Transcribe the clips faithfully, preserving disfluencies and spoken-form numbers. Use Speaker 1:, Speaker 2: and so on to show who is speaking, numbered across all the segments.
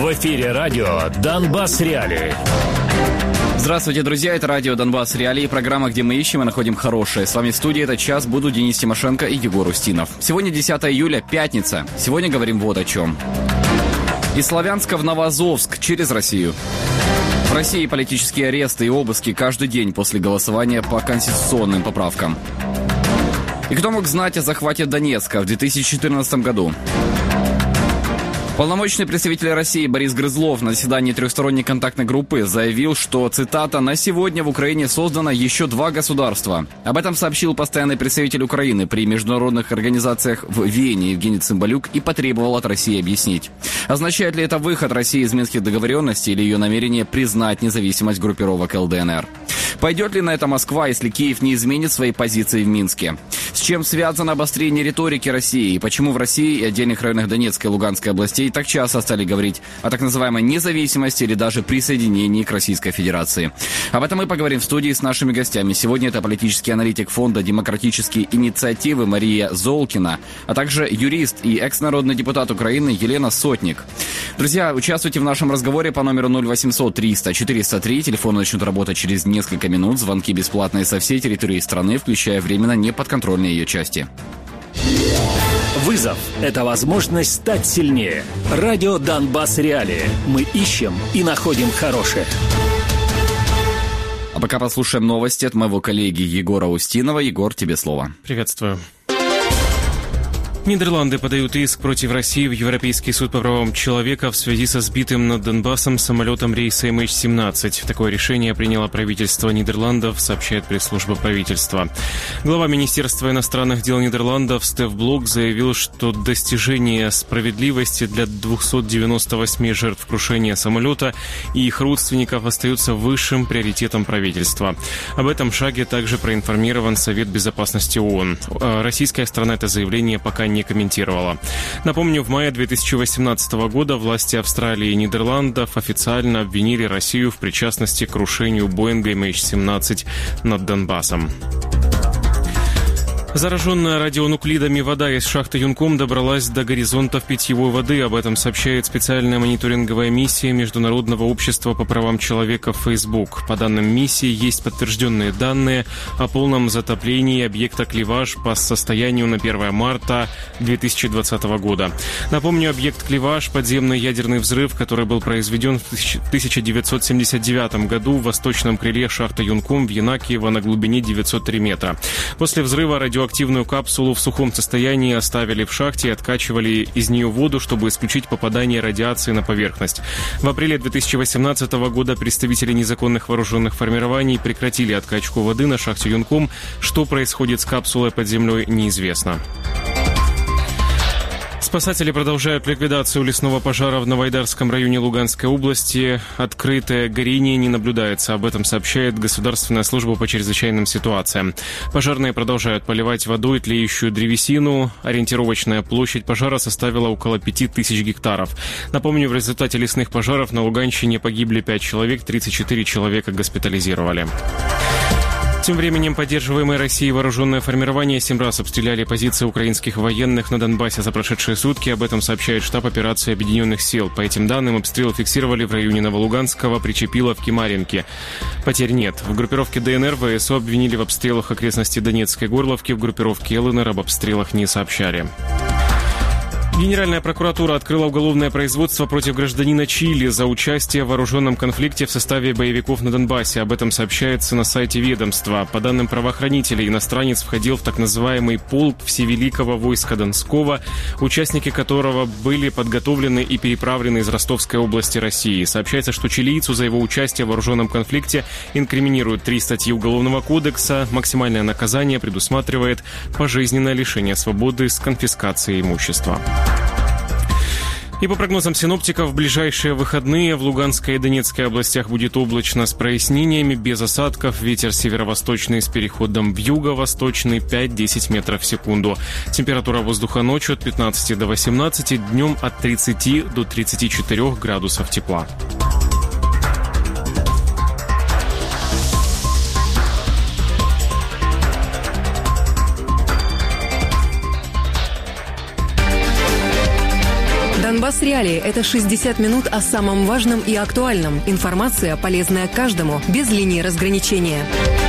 Speaker 1: В эфире радио «Донбасс Реалии».
Speaker 2: Здравствуйте, друзья, это радио «Донбасс Реалии», программа, где мы ищем и находим хорошее. С вами в студии этот час будут Денис Тимошенко и Егор Устинов. Сегодня десятое июля, пятница. Сегодня говорим вот о чем. Из Славянска в Новоазовск через Россию. В России политические аресты и обыски каждый день после голосования по конституционным поправкам. И кто мог знать о захвате Донецка в две тысячи четырнадцатом году? Полномочный представитель России Борис Грызлов на заседании трехсторонней контактной группы заявил, что, цитата, «на сегодня в Украине создано еще два государства». Об этом сообщил постоянный представитель Украины при международных организациях в Вене Евгений Цымбалюк и потребовал от России объяснить. Означает ли это выход России из минских договоренностей или ее намерение признать независимость группировок ЛДНР? Пойдет ли на это Москва, если Киев не изменит свои позиции в Минске? С чем связано обострение риторики России? И почему в России и отдельных районах Донецкой и Луганской областей так часто стали говорить о так называемой независимости или даже присоединении к Российской Федерации? Об этом мы поговорим в студии с нашими гостями. Сегодня это политический аналитик фонда «Демократические инициативы» Мария Золкина, а также юрист и экс-народный депутат Украины Елена Сотник. Друзья, участвуйте в нашем разговоре по номеру ноль восемьсот триста четыреста три. Телефоны начнут работать через несколько минут. Звонки бесплатные со всей территории страны, включая временно неподконтрольные ее части.
Speaker 1: Вызов – это возможность стать сильнее. Радио «Донбасс Реалии». Мы ищем и находим хорошее.
Speaker 2: А пока послушаем новости от моего коллеги Егора Устинова. Егор, тебе слово.
Speaker 3: Приветствую. Нидерланды подают иск против России в Европейский суд по правам человека в связи со сбитым над Донбассом самолетом рейса эм эйч семнадцать. Такое решение приняло правительство Нидерландов, сообщает пресс-служба правительства. Глава Министерства иностранных дел Нидерландов Стеф Блок заявил, что достижение справедливости для двухсот девяноста восьми жертв крушения самолета и их родственников остается высшим приоритетом правительства. Об этом шаге также проинформирован Совет Безопасности ООН. Российская сторона это заявление пока не комментировала. Напомню, в мае две тысячи восемнадцатого года власти Австралии и Нидерландов официально обвинили Россию в причастности к крушению Боинга эм эйч семнадцать над Донбассом. Зараженная радионуклидами вода из шахты Юнком добралась до горизонтов питьевой воды. Об этом сообщает специальная мониторинговая миссия Международного общества по правам человека в Facebook. По данным миссии, есть подтвержденные данные о полном затоплении объекта Клеваш по состоянию на первое марта две тысячи двадцатого года. Напомню, объект Клеваш – подземный ядерный взрыв, который был произведен в тысяча девятьсот семьдесят девятом году в восточном крыле шахты Юнком в Янакиево на глубине девятьсот три метра. После взрыва радио Радиоактивную капсулу в сухом состоянии оставили в шахте и откачивали из нее воду, чтобы исключить попадание радиации на поверхность. В апреле две тысячи восемнадцатого года представители незаконных вооруженных формирований прекратили откачку воды на шахте Юнком. Что происходит с капсулой под землей, неизвестно. Спасатели продолжают ликвидацию лесного пожара в Новоайдарском районе Луганской области. Открытое горение не наблюдается. Об этом сообщает Государственная служба по чрезвычайным ситуациям. Пожарные продолжают поливать водой тлеющую древесину. Ориентировочная площадь пожара составила около пяти тысяч гектаров. Напомню, в результате лесных пожаров на Луганщине погибли пять человек, тридцать четыре человека госпитализировали. Тем временем поддерживаемые Россией вооруженное формирование семь раз обстреляли позиции украинских военных на Донбассе за прошедшие сутки. Об этом сообщает штаб операции Объединенных сил. По этим данным, обстрел фиксировали в районе Новолуганского, Причепиловки, Марьинки. Потерь нет. В группировке ДНР ВСУ обвинили в обстрелах окрестностей Донецкой Горловки. В группировке ЛНР об обстрелах не сообщали. Генеральная прокуратура открыла уголовное производство против гражданина Чили за участие в вооруженном конфликте в составе боевиков на Донбассе. Об этом сообщается на сайте ведомства. По данным правоохранителей, иностранец входил в так называемый полк Всевеликого войска Донского, участники которого были подготовлены и переправлены из Ростовской области России. Сообщается, что чилийцу за его участие в вооруженном конфликте инкриминируют три статьи Уголовного кодекса. Максимальное наказание предусматривает пожизненное лишение свободы с конфискацией имущества. И по прогнозам синоптиков, в ближайшие выходные в Луганской и Донецкой областях будет облачно с прояснениями, без осадков. Ветер северо-восточный с переходом в юго-восточный пять-десять метров в секунду. Температура воздуха ночью от пятнадцати до восемнадцати, днем от тридцати до тридцати четырёх градусов тепла.
Speaker 4: Донбасс Реалии – это шестьдесят минут о самом важном и актуальном. Информация, полезная каждому, без линии разграничения.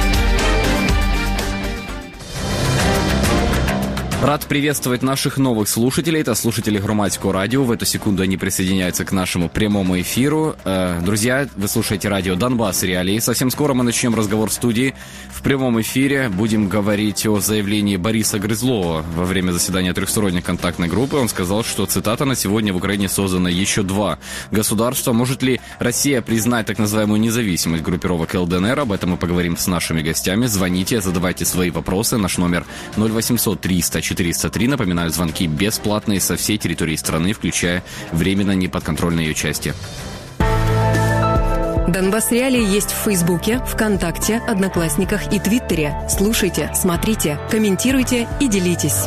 Speaker 2: Рад приветствовать наших новых слушателей. Это слушатели Громадского радио. В эту секунду они присоединяются к нашему прямому эфиру. Друзья, вы слушаете радио Донбасс Реалии. Совсем скоро мы начнем разговор в студии. В прямом эфире будем говорить о заявлении Бориса Грызлова во время заседания трехсторонней контактной группы. Он сказал, что, цитата, «на сегодня в Украине создано еще два государства». Может ли Россия признать так называемую независимость группировок ЛДНР? Об этом мы поговорим с нашими гостями. Звоните, задавайте свои вопросы. Наш номер ноль восемьсот триста четыреста три. Напоминаю, звонки бесплатные со всей территории страны, включая временно неподконтрольные ее части.
Speaker 4: Донбасс Реалии есть в Фейсбуке, ВКонтакте, Одноклассниках и Твиттере. Слушайте, смотрите, комментируйте и делитесь.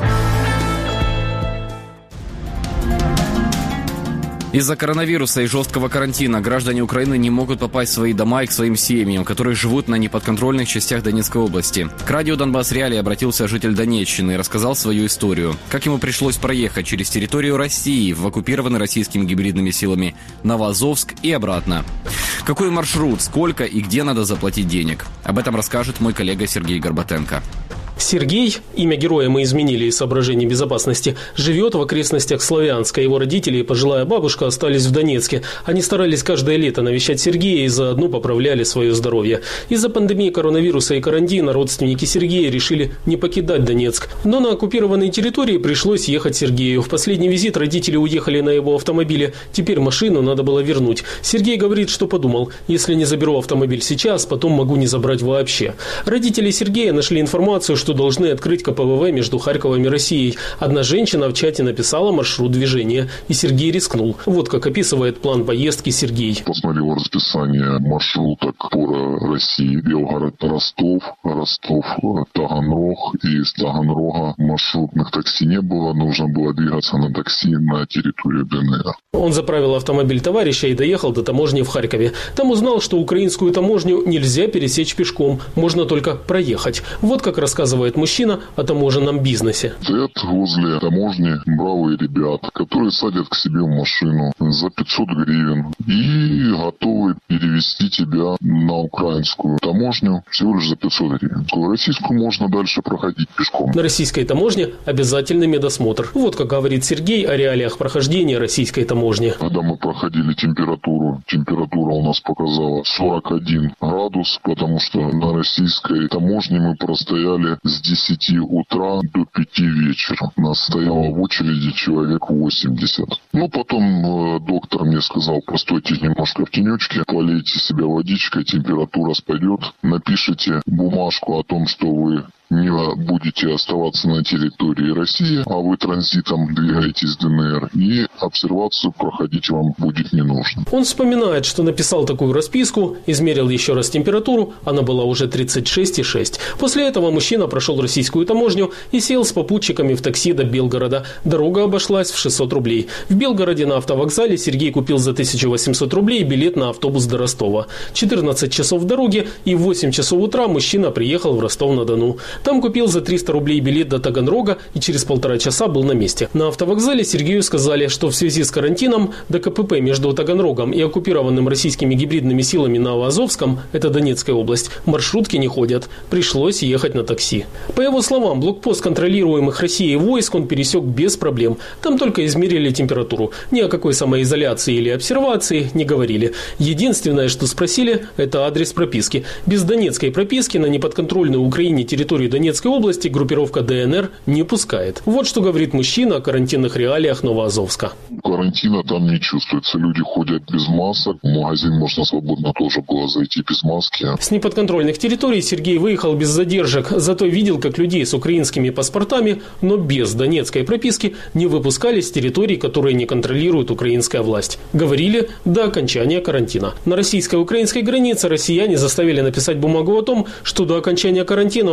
Speaker 2: Из-за коронавируса и жесткого карантина граждане Украины не могут попасть в свои дома и к своим семьям, которые живут на неподконтрольных частях Донецкой области. К радио Донбасс Реалии обратился житель Донеччины и рассказал свою историю. Как ему пришлось проехать через территорию России в оккупированный российскими гибридными силами Новоазовск и обратно. Какой маршрут, сколько и где надо заплатить денег? Об этом расскажет мой коллега Сергей Горбатенко.
Speaker 5: Сергей, имя героя мы изменили из соображений безопасности, живет в окрестностях Славянска. Его родители и пожилая бабушка остались в Донецке. Они старались каждое лето навещать Сергея и заодно поправляли свое здоровье. Из-за пандемии коронавируса и карантина родственники Сергея решили не покидать Донецк. Но на оккупированной территории пришлось ехать Сергею. В последний визит родители уехали на его автомобиле. Теперь машину надо было вернуть. Сергей говорит, что подумал: если не заберу автомобиль сейчас, потом могу не забрать вообще. Родители Сергея нашли информацию, что что должны открыть ка пэ вэ вэ между Харьковом и Россией. Одна женщина в чате написала маршрут движения, и Сергей рискнул. Вот как описывает план поездки Сергей.
Speaker 6: Посмотрел расписание маршруток по России: Белгород, Ростов, Ростов, Таганрог. И из Таганрога маршрутных такси не было, нужно было двигаться на такси на территорию дэ эн эр. Он
Speaker 5: заправил автомобиль товарища и доехал до таможни в Харькове. Там узнал, что украинскую таможню нельзя пересечь пешком, можно только проехать. Вот как рассказывает мужчина о таможенном бизнесе.
Speaker 6: Стоят возле таможни бравые ребята, которые садят к себе в машину за пятьсот гривен и готовы перевести тебя на украинскую таможню всего лишь за пятьсот гривен. В российскую можно дальше проходить пешком.
Speaker 5: На российской таможне обязательный медосмотр. Вот как говорит Сергей о реалиях прохождения российской таможни.
Speaker 6: Когда мы проходили температуру, температура у нас показала сорок один градус, потому что на российской таможне мы простояли с десяти утра до пяти вечера. Нас стояло в очереди человек восемьдесят. Ну, потом э, доктор мне сказал: постойте немножко в тенечке, полейте себя водичкой, температура спадет, напишите бумажку о том, что вы не будете оставаться на территории России, а вы транзитом двигаетесь в дэ эн эр, и обсервацию проходить вам будет не нужно.
Speaker 5: Он вспоминает, что написал такую расписку, измерил еще раз температуру, она была уже тридцать шесть и шесть. После этого мужчина прошел российскую таможню и сел с попутчиками в такси до Белгорода. Дорога обошлась в шестьсот рублей. В Белгороде на автовокзале Сергей купил за тысячу восемьсот рублей билет на автобус до Ростова. четырнадцать часов дороги, и в восемь часов утра мужчина приехал в Ростов-на-Дону. Там купил за триста рублей билет до Таганрога и через полтора часа был на месте. На автовокзале Сергею сказали, что в связи с карантином до ка пэ пэ между Таганрогом и оккупированным российскими гибридными силами Новоазовском, это Донецкая область, маршрутки не ходят. Пришлось ехать на такси. По его словам, блокпост контролируемых Россией войск он пересек без проблем. Там только измерили температуру. Ни о какой самоизоляции или обсервации не говорили. Единственное, что спросили, это адрес прописки. Без донецкой прописки на неподконтрольную Украине территорию Донецкой области группировка дэ эн эр не пускает. Вот что говорит мужчина о карантинных реалиях Новоазовска.
Speaker 6: Карантина там не чувствуется. Люди ходят без масок. В магазин можно свободно тоже было зайти без маски.
Speaker 5: С неподконтрольных территорий Сергей выехал без задержек. Зато видел, как людей с украинскими паспортами, но без донецкой прописки, не выпускали с территорий, которые не контролирует украинская власть. Говорили до окончания карантина. На российско-украинской границе россияне заставили написать бумагу о том, что до окончания карантина он обязует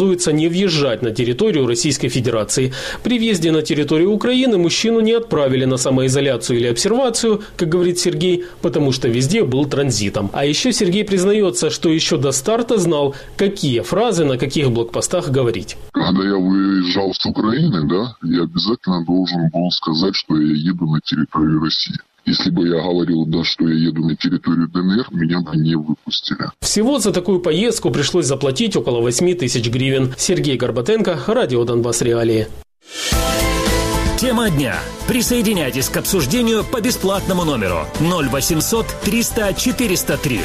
Speaker 5: рекомендуется не въезжать на территорию Российской Федерации. При въезде на территорию Украины мужчину не отправили на самоизоляцию или обсервацию, как говорит Сергей, потому что везде был транзитом. А еще Сергей признается, что еще до старта знал, какие фразы на каких блокпостах говорить.
Speaker 6: Когда я выезжал с Украины, да, я обязательно должен был сказать, что я еду на территорию России. Если бы я говорил, да, что я еду на территорию ДНР, меня бы не выпустили.
Speaker 5: Всего за такую поездку пришлось заплатить около восемь тысяч гривен. Сергей Горбатенко, Радио Донбасс Реалии.
Speaker 1: Тема дня. Присоединяйтесь к обсуждению по бесплатному номеру ноль восемьсот триста четыреста три.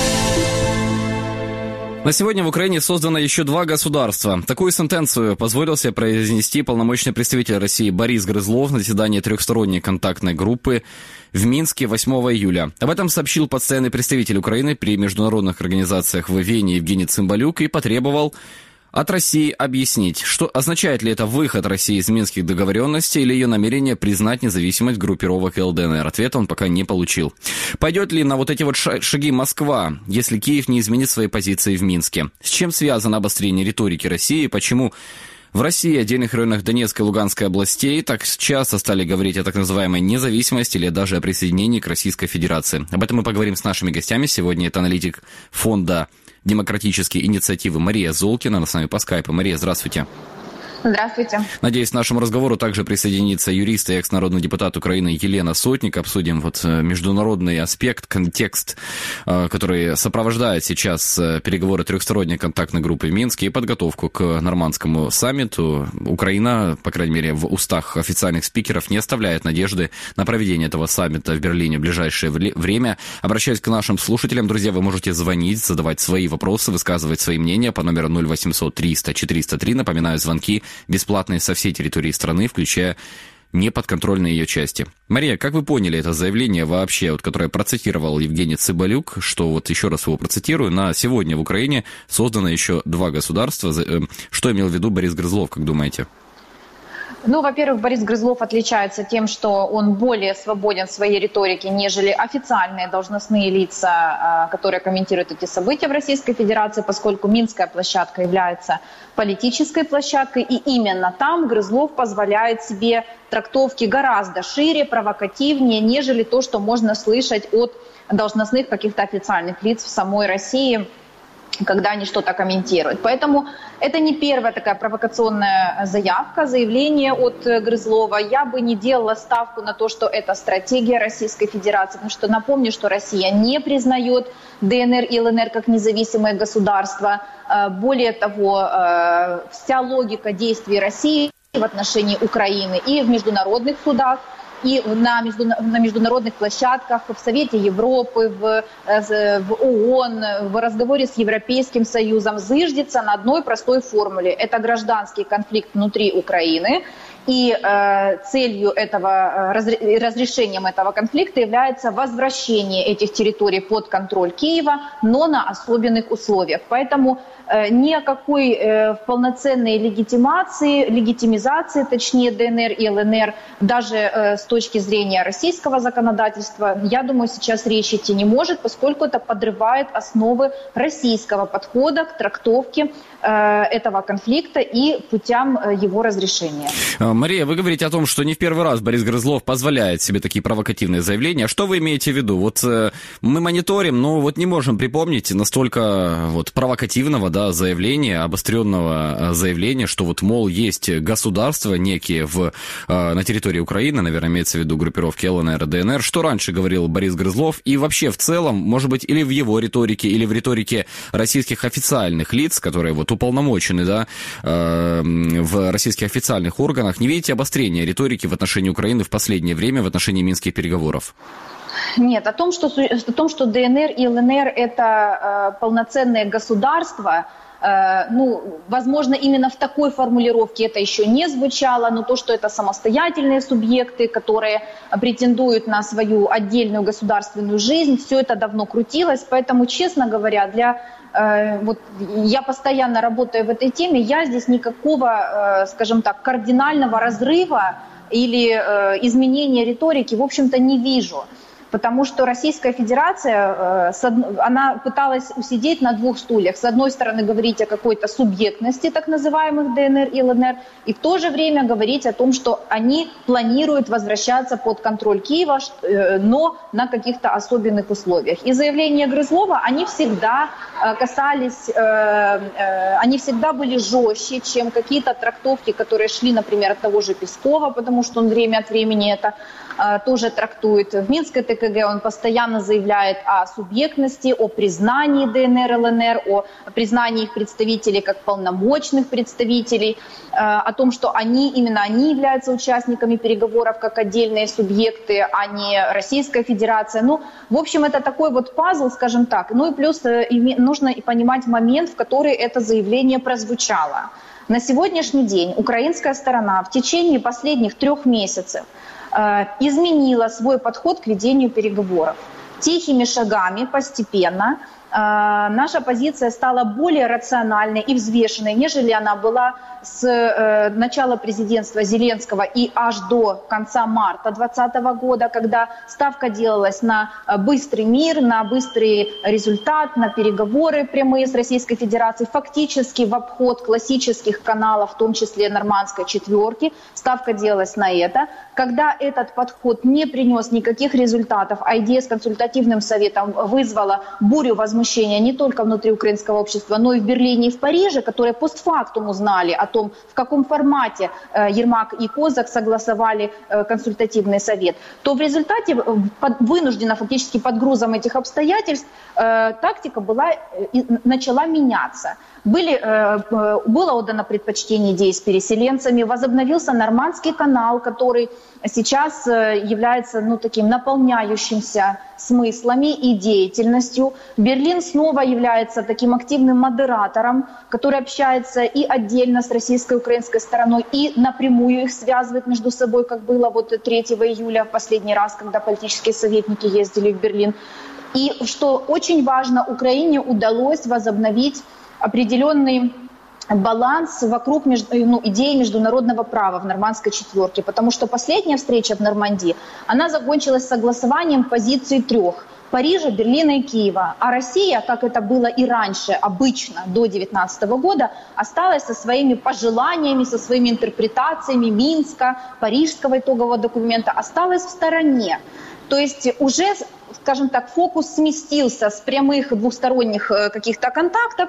Speaker 2: На сегодня в Украине создано еще два государства. Такую сентенцию позволил себе произнести полномочный представитель России Борис Грызлов на заседании трехсторонней контактной группы в Минске восьмого июля. Об этом сообщил постоянный представитель Украины при международных организациях в Вене Евгений Цымбалюк и потребовал от России объяснить, что означает ли это выход России из минских договоренностей или ее намерение признать независимость группировок ЛДНР. Ответа он пока не получил. Пойдет ли на вот эти вот шаги Москва, если Киев не изменит свои позиции в Минске? С чем связано обострение риторики России? Почему в России, отдельных районах Донецкой и Луганской областей так часто стали говорить о так называемой независимости или даже о присоединении к Российской Федерации? Об этом мы поговорим с нашими гостями. Сегодня это аналитик фонда демократические инициативы Мария Золкина. Она с нами по скайпу. Мария, здравствуйте.
Speaker 7: Здравствуйте.
Speaker 2: Надеюсь, к нашему разговору также присоединится юрист и экс-народный депутат Украины Елена Сотник. Обсудим вот международный аспект, контекст, который сопровождает сейчас переговоры трехсторонней контактной группы в Минске и подготовку к нормандскому саммиту. Украина, по крайней мере, в устах официальных спикеров не оставляет надежды на проведение этого саммита в Берлине в ближайшее время. Обращаюсь к нашим слушателям. Друзья, вы можете звонить, задавать свои вопросы, высказывать свои мнения по номеру ноль восемьсот триста четыреста три. Напоминаю, звонки бесплатные со всей территории страны, включая неподконтрольные ее части. Мария, как вы поняли это заявление вообще, вот, которое процитировал Евгений Цымбалюк, что вот еще раз его процитирую, на сегодня в Украине создано еще два государства. Что имел в виду Борис Грызлов, как думаете?
Speaker 7: Ну, во-первых, Борис Грызлов отличается тем, что он более свободен в своей риторике, нежели официальные должностные лица, которые комментируют эти события в Российской Федерации, поскольку Минская площадка является политической площадкой, и именно там Грызлов позволяет себе трактовки гораздо шире, провокативнее, нежели то, что можно слышать от должностных каких-то официальных лиц в самой России, когда они что-то комментируют. Поэтому это не первая такая провокационная заявка, заявление от Грызлова. Я бы не делала ставку на то, что это стратегия Российской Федерации, потому что напомню, что Россия не признает ДНР и ЛНР как независимые государства. Более того, вся логика действий России в отношении Украины и в международных судах, и на, между, на международных площадках, в Совете Европы, в, в ООН, в разговоре с Европейским Союзом зыждется на одной простой формуле. Это гражданский конфликт внутри Украины. И э, целью этого, разре, разрешением этого конфликта является возвращение этих территорий под контроль Киева, но на особенных условиях. Поэтому э, ни о какой э, полноценной легитимации, легитимизации, точнее ДНР и ЛНР, даже э, с точки зрения российского законодательства, я думаю, сейчас речи идти не может, поскольку это подрывает основы российского подхода к трактовке э, этого конфликта и путям э, его разрешения.
Speaker 2: Мария, вы говорите о том, что не в первый раз Борис Грызлов позволяет себе такие провокативные заявления. Что вы имеете в виду? Вот э, мы мониторим, но вот не можем припомнить настолько вот провокативного, да, заявления, обостренного заявления, что вот, мол, есть государства некие в, э, на территории Украины, наверное, имеется в виду группировки ЛНР и ДНР. Что раньше говорил Борис Грызлов? И вообще в целом, может быть, или в его риторике, или в риторике российских официальных лиц, которые вот уполномочены, да, э, в российских официальных органах, не видите обострения риторики в отношении Украины в последнее время, в отношении минских переговоров?
Speaker 7: Нет, о том, что, о том, что ДНР и ЛНР – это э, полноценные государства, э, ну, возможно, именно в такой формулировке это еще не звучало, но то, что это самостоятельные субъекты, которые претендуют на свою отдельную государственную жизнь, все это давно крутилось, поэтому, честно говоря, для... Вот я постоянно работаю в этой теме, я здесь никакого, скажем так, кардинального разрыва или изменения риторики, в общем-то, не вижу. потому что Российская Федерация, она пыталась усидеть на двух стульях. С одной стороны, говорить о какой-то субъектности так называемых ДНР и ЛНР, и в то же время говорить о том, что они планируют возвращаться под контроль Киева, но на каких-то особенных условиях. И заявления Грызлова, они всегда касались, они всегда были жестче, чем какие-то трактовки, которые шли, например, от того же Пескова, потому что он время от времени это тоже трактует. В Минской ТКГ он постоянно заявляет о субъектности, о признании ДНР, ЛНР, о признании их представителей как полномочных представителей, о том, что они, именно они являются участниками переговоров как отдельные субъекты, а не Российская Федерация. Ну, в общем, это такой вот пазл, скажем так. Ну и плюс нужно понимать момент, в который это заявление прозвучало. На сегодняшний день украинская сторона в течение последних трех месяцев изменила свой подход к ведению переговоров. Тихими шагами, постепенно, наша позиция стала более рациональной и взвешенной, нежели она была с э, начала президентства Зеленского и аж до конца марта двадцатого года, когда ставка делалась на быстрый мир, на быстрый результат, на переговоры прямые с Российской Федерацией, фактически в обход классических каналов, в том числе нормандской четверки. Ставка делалась на это. Когда этот подход не принес никаких результатов, а идея с консультативным советом вызвала бурю возмущения не только внутри украинского общества, но и в Берлине и в Париже, которые постфактум узнали о том, в каком формате Ермак и Козак согласовали консультативный совет, то в результате, вынуждена фактически под грузом этих обстоятельств, тактика была, начала меняться. Были, было отдано предпочтение идее с переселенцами, возобновился нормандский канал, который сейчас является ну, таким наполняющимся смыслами и деятельностью. Берлин снова является таким активным модератором, который общается и отдельно с российской и украинской стороной, и напрямую их связывает между собой, как было вот третьего июля в последний раз, когда политические советники ездили в Берлин. И что очень важно, Украине удалось возобновить определенный баланс вокруг ну, идеи международного права в нормандской четверке, потому что последняя встреча в Нормандии, она закончилась согласованием позиций трех – Парижа, Берлина и Киева. А Россия, как это было и раньше, обычно, до две тысячи девятнадцатого года, осталась со своими пожеланиями, со своими интерпретациями Минска, Парижского итогового документа, осталась в стороне. То есть уже, скажем так, фокус сместился с прямых двусторонних каких-то контактов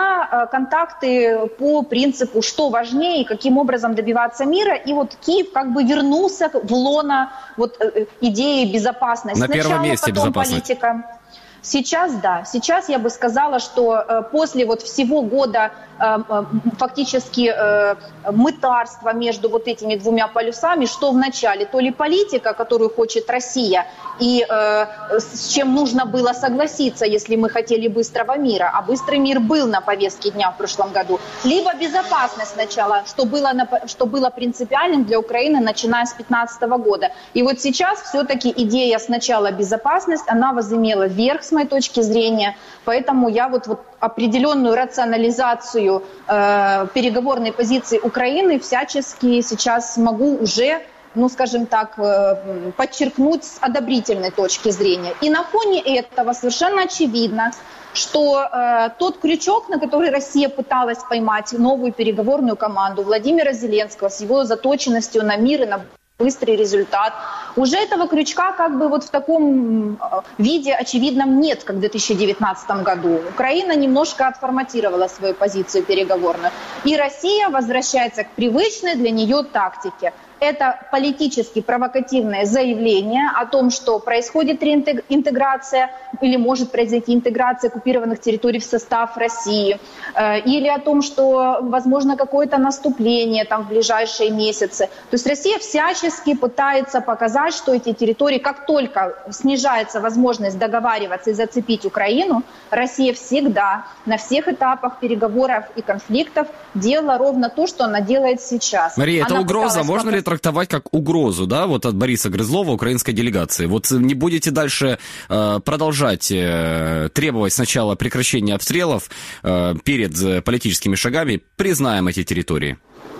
Speaker 7: на контакты по принципу, что важнее и каким образом добиваться мира. И вот Киев как бы вернулся в лоно вот, идеи безопасности.
Speaker 2: На первом
Speaker 7: Сначала,
Speaker 2: месте
Speaker 7: потом
Speaker 2: безопасность.
Speaker 7: Политика. Сейчас, да, сейчас я бы сказала, что э, после вот всего года э, э, фактически э, мытарства между вот этими двумя полюсами, что в начале, то ли политика, которую хочет Россия, и э, с чем нужно было согласиться, если мы хотели быстрого мира, а быстрый мир был на повестке дня в прошлом году, либо безопасность сначала, что было, на, что было принципиальным для Украины, начиная с две тысячи пятнадцатого года. И вот сейчас все-таки идея сначала безопасность, она возымела верх с моей точки зрения, поэтому я вот, вот определенную рационализацию э, переговорной позиции Украины всячески сейчас могу уже, ну скажем так, э, подчеркнуть с одобрительной точки зрения. И на фоне этого совершенно очевидно, что э, тот крючок, на который Россия пыталась поймать новую переговорную команду Владимира Зеленского с его заточенностью на мир и на быстрый результат. Уже этого крючка как бы вот в таком виде очевидном нет, как в две тысячи девятнадцатом году. Украина немножко отформатировала свою позицию переговорную. И Россия возвращается к привычной для нее тактике. Это политически провокативное заявление о том, что происходит реинтеграция или может произойти интеграция оккупированных территорий в состав России, или о том, что возможно какое-то наступление там в ближайшие месяцы. То есть Россия всячески пытается показать, что эти территории, как только снижается возможность договариваться и зацепить Украину, Россия всегда на всех этапах переговоров и конфликтов делала ровно то, что она делает сейчас.
Speaker 2: Мария, это
Speaker 7: она
Speaker 2: угроза, можно ли трактовать как угрозу, да, вот от Бориса Грызлова, украинской делегации? Вот не будете дальше э, продолжать э, требовать сначала прекращения обстрелов э, перед политическими шагами, признаем эти территории?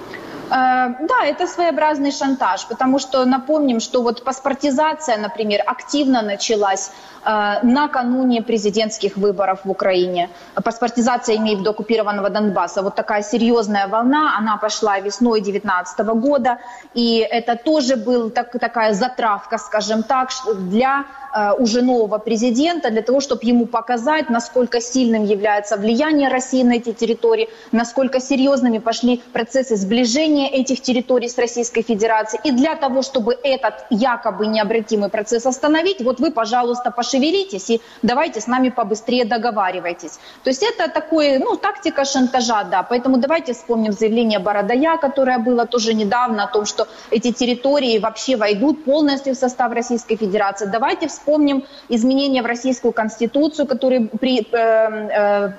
Speaker 7: Да, это своеобразный шантаж, потому что напомним, что вот паспортизация, например, активно началась накануне президентских выборов в Украине. Паспортизация, имеет в виду оккупированного Донбасса, вот такая серьезная волна, она пошла весной две тысячи девятнадцатого года, и это тоже была так, такая затравка, скажем так, для уже нового президента, для того, чтобы ему показать, насколько сильным является влияние России на эти территории, насколько серьезными пошли процессы сближения этих территорий с Российской Федерацией. И для того, чтобы этот якобы необратимый процесс остановить, вот вы, пожалуйста, пошевелитесь и давайте с нами побыстрее договаривайтесь. То есть это такое, ну, тактика шантажа, да. Поэтому давайте вспомним заявление Бородая, которое было тоже недавно, о том, что эти территории вообще войдут полностью в состав Российской Федерации. Давайте вспомним изменения в Российскую Конституцию, которые при, э, э,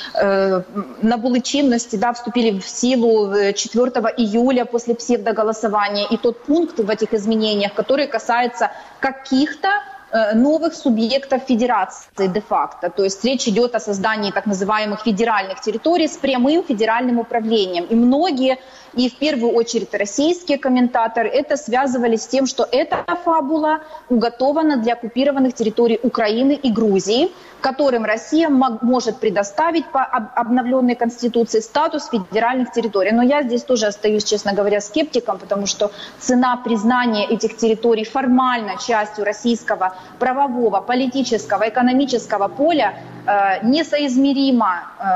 Speaker 7: э, набули чинности, да, вступили в силу четвёртого июля после псевдоголосования. И тот пункт в этих изменениях, который касается каких-то новых субъектов федерации де-факто. То есть речь идет о создании так называемых федеральных территорий с прямым федеральным управлением. И многие, и в первую очередь российские комментаторы, это связывали с тем, что эта фабула уготована для оккупированных территорий Украины и Грузии, которым Россия может предоставить по обновленной Конституции статус федеральных территорий. Но я здесь тоже остаюсь, честно говоря, скептиком, потому что цена признания этих территорий формально частью российского правового, политического, экономического поля э, несоизмеримо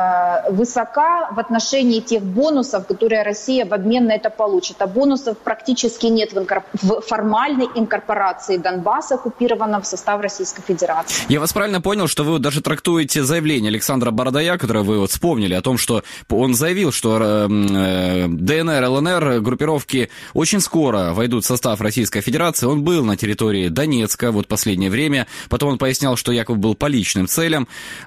Speaker 7: э, высока в отношении тех бонусов, которые Россия в обмен на это получит. А бонусов практически нет в, инкорп... в формальной инкорпорации Донбасса, оккупированного в состав Российской Федерации.
Speaker 2: Я вас правильно понял, что вы даже трактуете заявление Александра Бородая, которое вы вот вспомнили, о том, что он заявил, что э, ДНР, ЛНР группировки очень скоро войдут в состав Российской Федерации. Он был на территории Донецка вот последнее время, потом он пояснял, что якобы был по личным целям.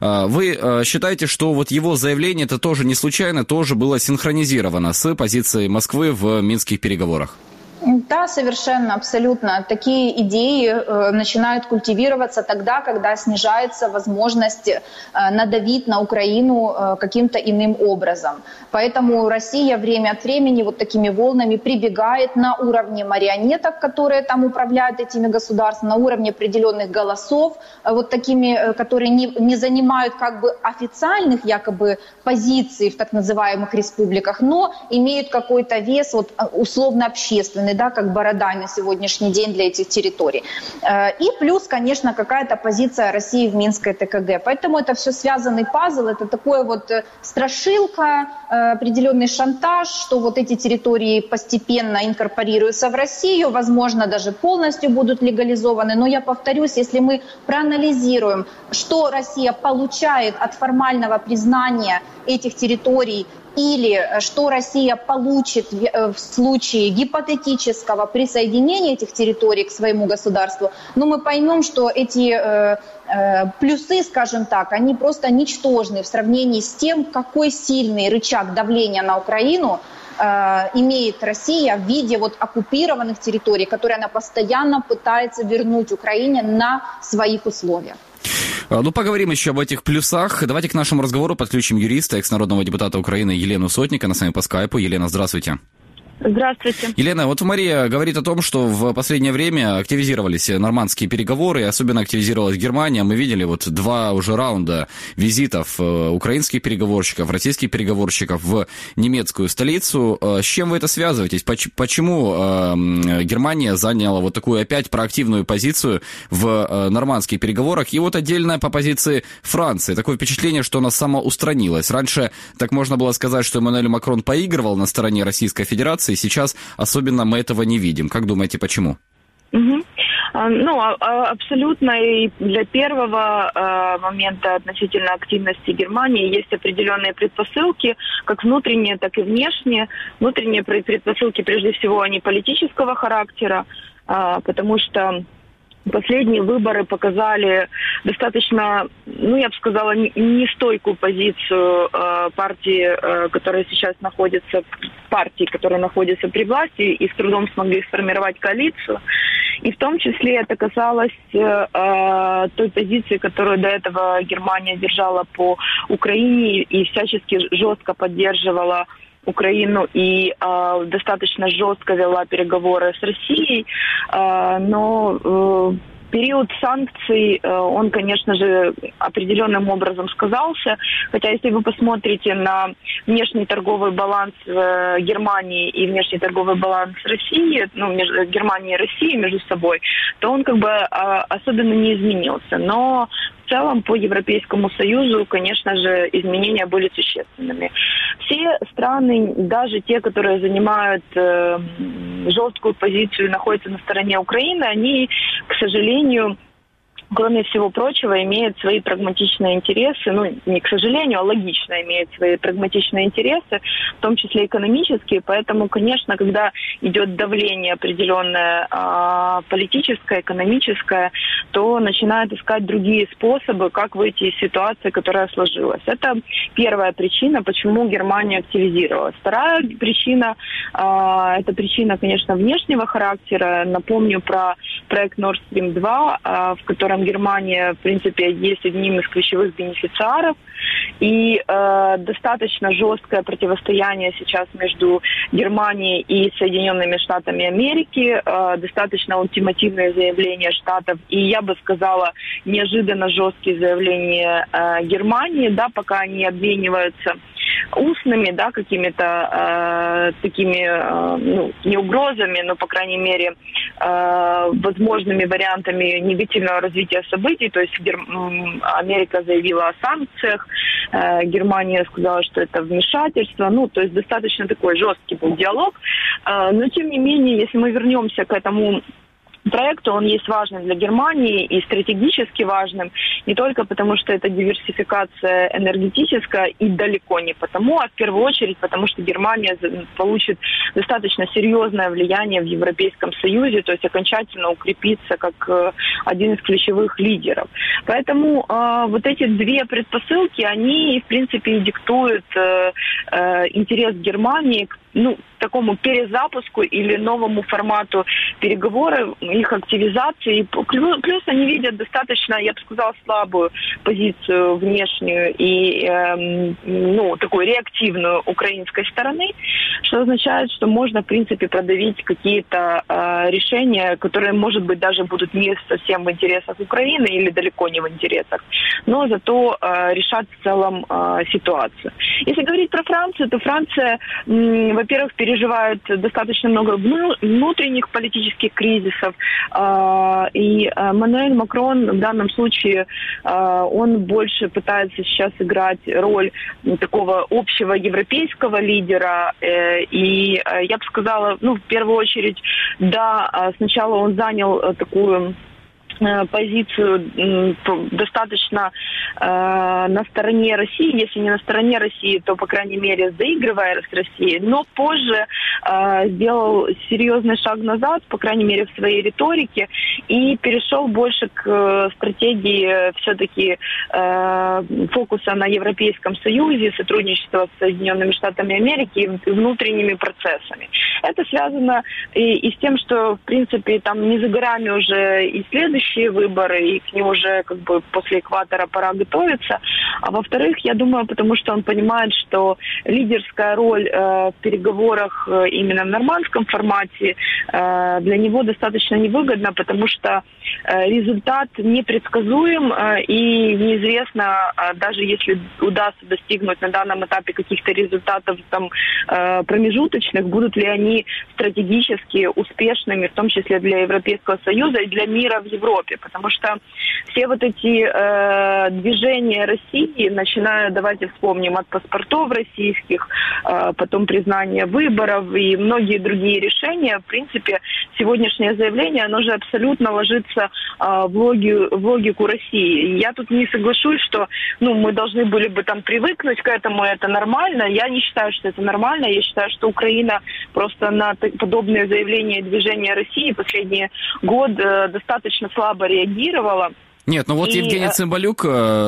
Speaker 2: Вы считаете, что вот его заявление это тоже не случайно, тоже было синхронизировано с позицией Москвы в минских переговорах?
Speaker 7: Да, совершенно, абсолютно. Такие идеи э, начинают культивироваться тогда, когда снижается возможность э, надавить на Украину э, каким-то иным образом. Поэтому Россия время от времени вот такими волнами прибегает на уровне марионеток, которые там управляют этими государствами, на уровне определенных голосов, э, вот такими, э, которые не, не занимают как бы официальных якобы позиций в так называемых республиках, но имеют какой-то вес вот, условно общественный, да, как Бородай на сегодняшний день для этих территорий. И плюс, конечно, какая-то позиция России в Минской ТКГ. Поэтому это все связанный пазл, это такое вот страшилка, определенный шантаж, что вот эти территории постепенно инкорпорируются в Россию, возможно, даже полностью будут легализованы. Но я повторюсь, если мы проанализируем, что Россия получает от формального признания этих территорий, или что Россия получит в случае гипотетического присоединения этих территорий к своему государству, но мы поймем, что эти э, э, плюсы, скажем так, они просто ничтожны в сравнении с тем, какой сильный рычаг давления на Украину э, имеет Россия в виде вот оккупированных территорий, которые она постоянно пытается вернуть Украине на своих условиях.
Speaker 2: Ну, поговорим еще об этих плюсах. Давайте к нашему разговору подключим юриста, экс-народного депутата Украины Елену Сотник. Она с нами по скайпу. Елена, здравствуйте.
Speaker 8: Здравствуйте.
Speaker 2: Елена, вот Мария говорит о том, что в последнее время активизировались нормандские переговоры, особенно активизировалась Германия. Мы видели вот два уже раунда визитов украинских переговорщиков, российских переговорщиков в немецкую столицу. С чем вы это связываетесь? Почему Германия заняла вот такую опять проактивную позицию в нормандских переговорах? И вот отдельно по позиции Франции. Такое впечатление, что она самоустранилась. Раньше так можно было сказать, что Эммануэль Макрон поигрывал на стороне Российской Федерации. Сейчас особенно мы этого не видим. Как думаете, почему?
Speaker 8: Угу. Ну, абсолютно. И для первого момента относительно активности Германии есть определенные предпосылки, как внутренние, так и внешние. Внутренние предпосылки, прежде всего, они политического характера, потому что последние выборы показали достаточно, ну, я бы сказала, нестойкую позицию э, партии, э, которая сейчас находится, партии, которая находится при власти, и с трудом смогли сформировать коалицию. И в том числе это касалось э, той позиции, которую до этого Германия держала по Украине и всячески жестко поддерживала Украину и э, достаточно жестко вела переговоры с Россией, э, но э, период санкций, он, конечно же, определенным образом сказался. Хотя, если вы посмотрите на внешний торговый баланс Германии и внешний торговый баланс России, ну, между Германией и Россией между собой, то он как бы особенно не изменился. Но в целом по Европейскому Союзу, конечно же, изменения были существенными. Все страны, даже те, которые занимают э, жесткую позицию и находятся на стороне Украины, они, к сожалению, кроме всего прочего, имеют свои прагматичные интересы, ну, не к сожалению, а логично имеют свои прагматичные интересы, в том числе экономические, поэтому, конечно, когда идет давление определенное а, политическое, экономическое, то начинают искать другие способы, как выйти из ситуации, которая сложилась. Это первая причина, почему Германия активизировалась. Вторая причина, а, это причина, конечно, внешнего характера. Напомню про проект Nord Stream два, а, в котором Германия, в принципе, есть одним из ключевых бенефициаров. И э, достаточно жесткое противостояние сейчас между Германией и Соединенными Штатами Америки, э, достаточно ультимативные заявления Штатов, и я бы сказала, неожиданно жесткие заявления э, Германии, да, пока они обмениваются устными, да, какими-то э, такими, э, ну, не угрозами, но, по крайней мере, э, возможными вариантами негативного развития событий. То есть Гер... Америка заявила о санкциях, э, Германия сказала, что это вмешательство. Ну, то есть достаточно такой жесткий был диалог. Э, но, тем не менее, если мы вернемся к этому проекту, он есть важным для Германии и стратегически важным, не только потому, что это диверсификация энергетическая, и далеко не потому, а в первую очередь потому, что Германия получит достаточно серьезное влияние в Европейском Союзе, то есть окончательно укрепится как один из ключевых лидеров. Поэтому э, вот эти две предпосылки, они, в принципе, и диктуют э, э, интерес Германии к, ну, такому перезапуску или новому формату переговоров, их активизации. Плюс они видят достаточно, я бы сказала, слабую позицию внешнюю и э, ну, такую реактивную украинской стороны, что означает, что можно, в принципе, продавить какие-то э, решения, которые, может быть, даже будут не совсем в интересах Украины или далеко не в интересах, но зато э, решат в целом э, ситуацию. Если говорить про Францию, то Франция, м, во-первых, переживает достаточно много внутренних политических кризисов, э, и э, Эммануэль Макрон в данном случае, э, он больше пытается сейчас играть роль такого общего европейского лидера, э, и э, я бы сказала, ну, в первую очередь, да, сначала он занял такую позицию достаточно э, на стороне России, если не на стороне России, то, по крайней мере, заигрывая с Россией, но позже э, сделал серьезный шаг назад, по крайней мере, в своей риторике, и перешел больше к стратегии все-таки э, фокуса на Европейском Союзе, сотрудничества с Соединенными Штатами Америки и внутренними процессами. Это связано и, и с тем, что, в принципе, там не за горами уже и следующие выборы, и к ним уже как бы после экватора пора готовиться. А во-вторых, я думаю, потому что он понимает, что лидерская роль э, в переговорах э, именно в нормандском формате э, для него достаточно невыгодна, потому что э, результат непредсказуем, э, и неизвестно, э, даже если удастся достигнуть на данном этапе каких-то результатов там, э, промежуточных, будут ли они стратегически успешными, в том числе для Европейского Союза и для мира в Европе. Потому что все вот эти э, движения России, начиная, давайте вспомним, от паспортов российских, э, потом признание выборов и многие другие решения, в принципе, сегодняшнее заявление, оно же абсолютно ложится э, в, логику, в логику России. И я тут не соглашусь, что ну, мы должны были бы там привыкнуть к этому, это нормально. Я не считаю, что это нормально. Я считаю, что Украина просто на подобные заявления и движения России последние годы э, достаточно слабо реагировала.
Speaker 2: Нет, ну вот и... Евгений Цымбалюк,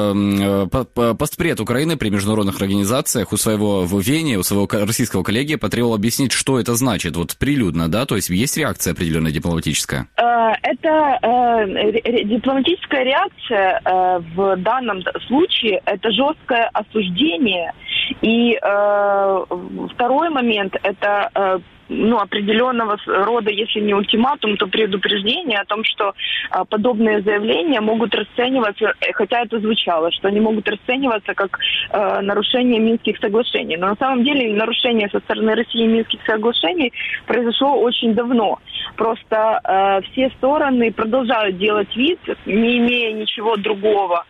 Speaker 2: постпред Украины при международных организациях, у своего в Вене, у своего российского коллеги потребовал объяснить, что это значит, вот прилюдно, да, то есть есть реакция определенная дипломатическая?
Speaker 8: Это э, дипломатическая реакция э, в данном случае, это жесткое осуждение И э, второй момент – это э, ну, определенного рода, если не ультиматум, то предупреждение о том, что а, подобные заявления могут расцениваться, хотя это звучало, что они могут расцениваться как а, нарушение Минских соглашений. Но на самом деле нарушение со стороны России Минских соглашений произошло очень давно. Просто а, все стороны продолжают делать вид, не имея ничего другого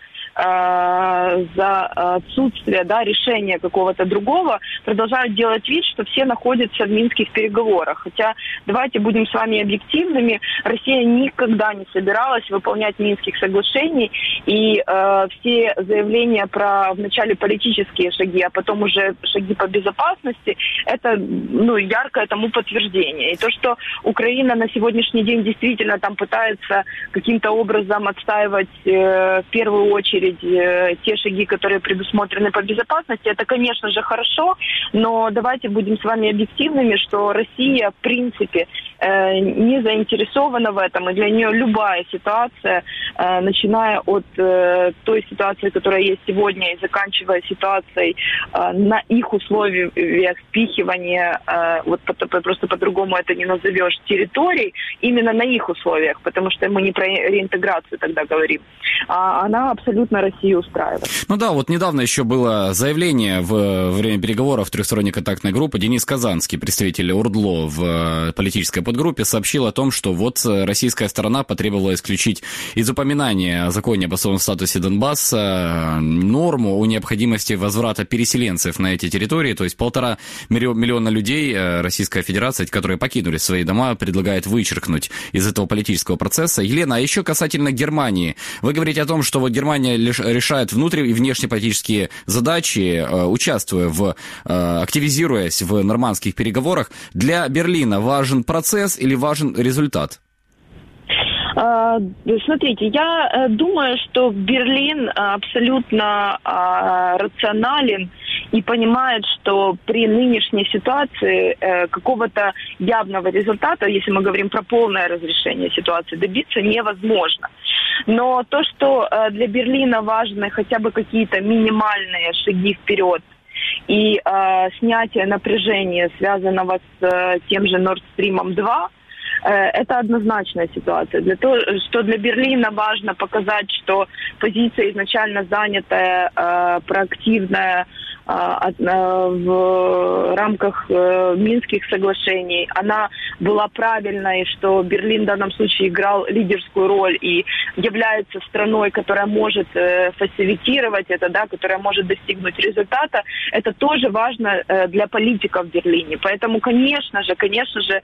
Speaker 8: за отсутствие, да, решения какого-то другого, продолжают делать вид, что все находятся в минских переговорах. Хотя, давайте будем с вами объективными, Россия никогда не собиралась выполнять Минских соглашений, и э, все заявления про вначале политические шаги, а потом уже шаги по безопасности, это, ну, яркое тому подтверждение. И то, что Украина на сегодняшний день действительно там пытается каким-то образом отстаивать э, в первую очередь те шаги, которые предусмотрены по безопасности, это, конечно же, хорошо, но давайте будем с вами объективными, что Россия, в принципе, не заинтересована в этом, и для нее любая ситуация, начиная от той ситуации, которая есть сегодня, и заканчивая ситуацией на их условиях впихивания, вот просто по-другому это не назовешь, территорий, именно на их условиях, потому что мы не про реинтеграцию тогда говорим, а она абсолютно Россию устраивает.
Speaker 2: Ну да, вот недавно еще было заявление в время переговоров трехсторонней контактной группы. Денис Казанский, представитель ОРДЛО в политической подгруппе, сообщил о том, что вот российская сторона потребовала исключить из упоминания о законе об особом статусе Донбасса норму о необходимости возврата переселенцев на эти территории, то есть полтора миллиона людей Российская Федерация, которые покинули свои дома, предлагает вычеркнуть из этого политического процесса. Елена, а еще касательно Германии. Вы говорите о том, что вот Германия решает внутренние и внешнеполитические задачи, участвуя в, активизируясь в нормандских переговорах. Для Берлина важен процесс или важен результат?
Speaker 8: Смотрите, я думаю, что Берлин абсолютно рационален и понимает, что при нынешней ситуации какого-то явного результата, если мы говорим про полное разрешение ситуации, добиться невозможно. Но то, что для Берлина важны хотя бы какие-то минимальные шаги вперед и э, снятие напряжения, связанного с э, тем же Nord Stream два, э, это однозначная ситуация. Для того, что для Берлина важно показать, что позиция изначально занятая, э, проактивная, в рамках Минских соглашений, она была правильной, что Берлин в данном случае играл лидерскую роль и является страной, которая может фасилитировать это, да, которая может достигнуть результата. Это тоже важно для политиков в Берлине. Поэтому, конечно же, конечно же,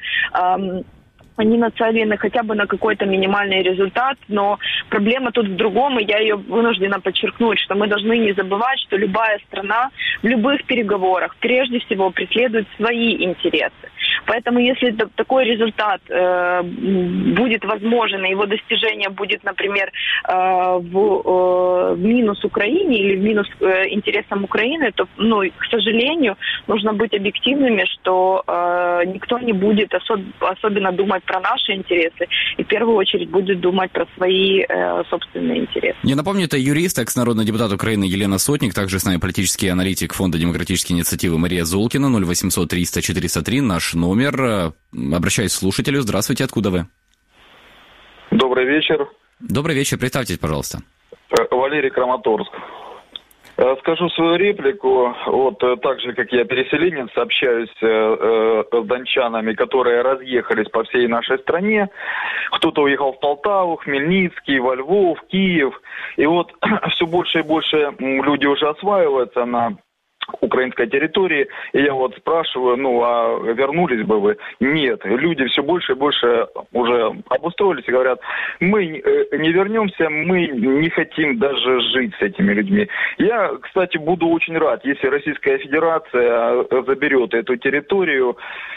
Speaker 8: они нацелены хотя бы на какой-то минимальный результат, но проблема тут в другом, и я ее вынуждена подчеркнуть, что мы должны не забывать, что любая страна в любых переговорах прежде всего преследует свои интересы. Поэтому если такой результат э, будет возможен, и его достижение будет, например, э, в, э, в минус Украине или в минус э, интересам Украины, то, ну, к сожалению, нужно быть объективными, что э, никто не будет особ- особенно думать про наши интересы, и в первую очередь будет думать про свои э, собственные интересы.
Speaker 2: Я напомню, это юрист, экс-народный депутат Украины Елена Сотник, также с нами политический аналитик Фонда демократической инициативы Мария Золкина, ноль восемьсот триста четыреста три, наш номер. Обращаюсь к слушателю. Здравствуйте, откуда вы?
Speaker 9: Добрый вечер.
Speaker 2: Добрый вечер, представьтесь, пожалуйста.
Speaker 9: Валерий, Краматорск. Скажу свою реплику. Вот так же, как я переселенец, общаюсь э, с дончанами, которые разъехались по всей нашей стране. Кто-то уехал в Полтаву, Хмельницкий, во Львов, Киев. И вот все больше и больше люди уже осваиваются на украинской территории, и я вот спрашиваю, ну, а вернулись бы вы? Нет, люди все больше и больше уже обустроились и говорят, мы не вернемся, мы не хотим даже жить с этими людьми. Я, кстати, буду очень рад, если Российская Федерация заберет эту территорию.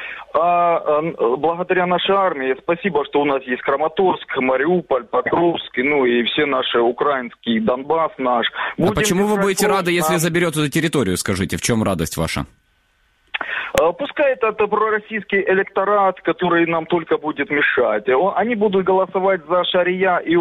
Speaker 9: А благодаря нашей армии, спасибо, что у нас есть Краматорск, Мариуполь, Покровск, ну и все наши украинские, Донбасс наш.
Speaker 2: Будем а почему вы будете рады, если заберет эту территорию, скажите? В чем радость ваша?
Speaker 9: Пускай это, это пророссийский электорат, который нам только будет мешать. Они будут голосовать за Шария и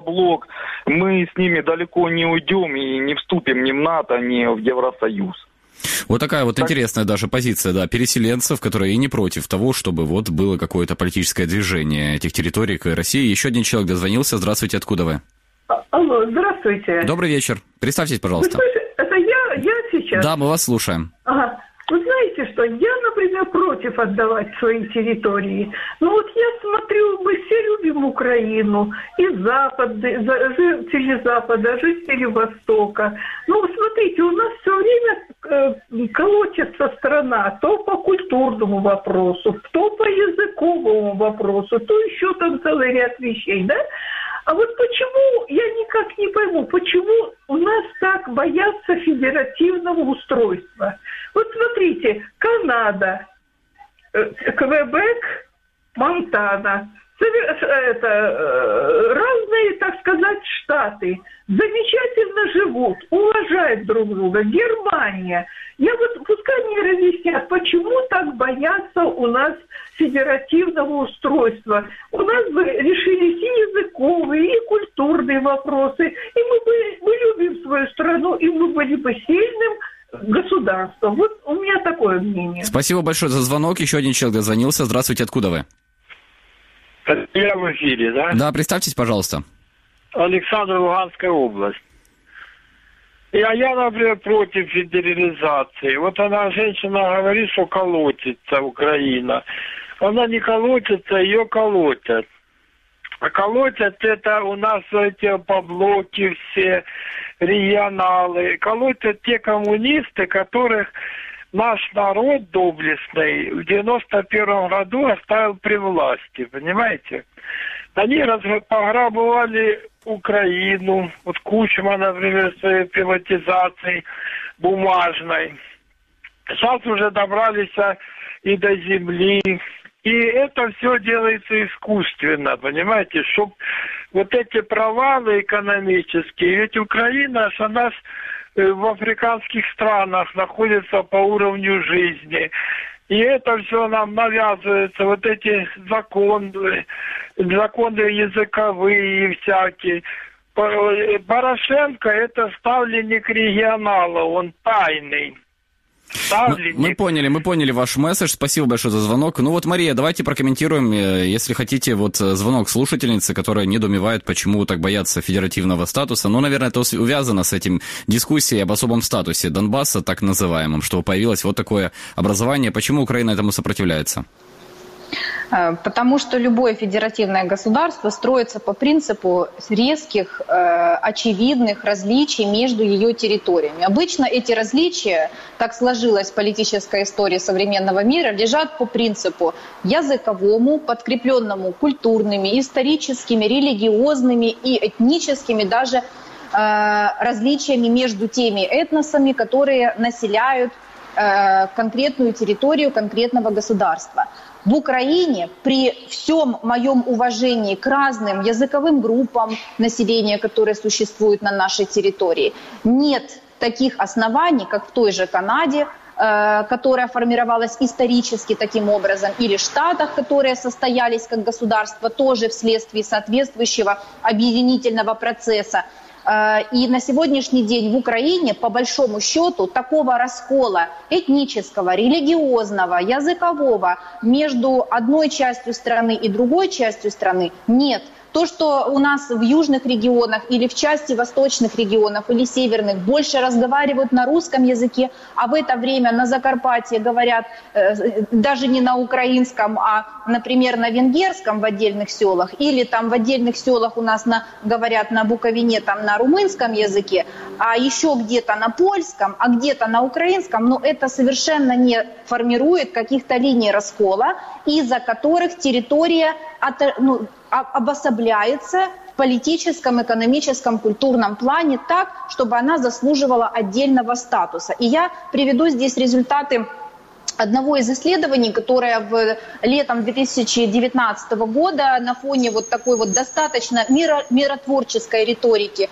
Speaker 9: Опоблок. Мы с ними далеко не уйдем и не вступим ни в НАТО, ни в Евросоюз.
Speaker 2: Вот такая вот так. интересная даже позиция, да, переселенцев, которые и не против того, чтобы вот было какое-то политическое движение этих территорий к России. Еще один человек дозвонился. Здравствуйте, откуда вы?
Speaker 10: Алло, здравствуйте.
Speaker 2: Добрый вечер. Представьтесь, пожалуйста.
Speaker 10: Вы слышите, это я, я сейчас?
Speaker 2: Да, мы вас слушаем.
Speaker 10: Ага. Вы знаете что, я, например, против отдавать свои территории. Но вот я смотрю, мы все любим Украину, и Запад, жители Запада, жители Востока. Ну, смотрите, у нас все время э, колотится страна то по культурному вопросу, то по языковому вопросу, то еще там целый ряд вещей, да? А вот почему, я никак не пойму, почему у нас так боятся федеративного устройства? Вот смотрите, Канада, Квебек, Монтана, это разные, так сказать, штаты замечательно живут, уважают друг друга. Германия. Я вот, пускай мне разъяснят, почему так боятся у нас федеративного устройства. У нас бы решились и языковые, и культурные вопросы, и мы, бы, мы любим свою страну, и мы были бы сильным государством. Вот у меня такое мнение.
Speaker 2: Спасибо большое за звонок. Еще один человек дозвонился. Здравствуйте, откуда вы?
Speaker 11: Я в эфире, да?
Speaker 2: Да, представьтесь, пожалуйста.
Speaker 11: Александр, Луганская область. Я, я, например, против федерализации. Вот она, женщина, говорит, что колотится Украина. Она не колотится, ее колотят. А колотят это у нас эти поблоки все, регионалы. Колотят те коммунисты, которых наш народ доблестный в девяносто первом году оставил при власти, понимаете? Они пограбовали Украину, вот Кучма, например, своей приватизацией бумажной. Сейчас уже добрались и до земли. И это все делается искусственно, понимаете, чтобы вот эти провалы экономические, ведь Украина, что нас в африканских странах находится по уровню жизни. И это все нам навязывается, вот эти законы, законы языковые всякие. Порошенко это ставленник регионала, он тайный.
Speaker 2: Мы, мы поняли, мы поняли ваш месседж. Спасибо большое за звонок. Ну вот, Мария, давайте прокомментируем, если хотите, вот звонок слушательницы, которая недоумевает, почему так боятся федеративного статуса. Ну, наверное, это увязано с этим дискуссией об особом статусе Донбасса, так называемом, что появилось вот такое образование. Почему Украина этому сопротивляется?
Speaker 7: Потому что любое федеративное государство строится по принципу резких, э, очевидных различий между ее территориями. Обычно эти различия, так сложилась политическая история современного мира, лежат по принципу языковому, подкрепленному культурными, историческими, религиозными и этническими даже э, различиями между теми этносами, которые населяют э, конкретную территорию конкретного государства. В Украине при всем моем уважении к разным языковым группам населения, которые существуют на нашей территории, нет таких оснований, как в той же Канаде, э, которая формировалась исторически таким образом, или Штатах, которые состоялись как государство тоже вследствие соответствующего объединительного процесса. И на сегодняшний день в Украине, по большому счету, такого раскола этнического, религиозного, языкового между одной частью страны и другой частью страны нет. То, что у нас в южных регионах или в части восточных регионов или северных больше разговаривают на русском языке, а в это время на Закарпатье говорят э, даже не на украинском, а, например, на венгерском в отдельных селах, или там в отдельных селах у нас на, говорят на Буковине там на румынском языке, а еще где-то на польском, а где-то на украинском, но это совершенно не формирует каких-то линий раскола, из-за которых территория от, ну, обособляется в политическом, экономическом, культурном плане так, чтобы она заслуживала отдельного статуса. И я приведу здесь результаты одного из исследований, которое в летом две тысячи девятнадцатого года на фоне вот такой вот достаточно миро, миротворческой риторики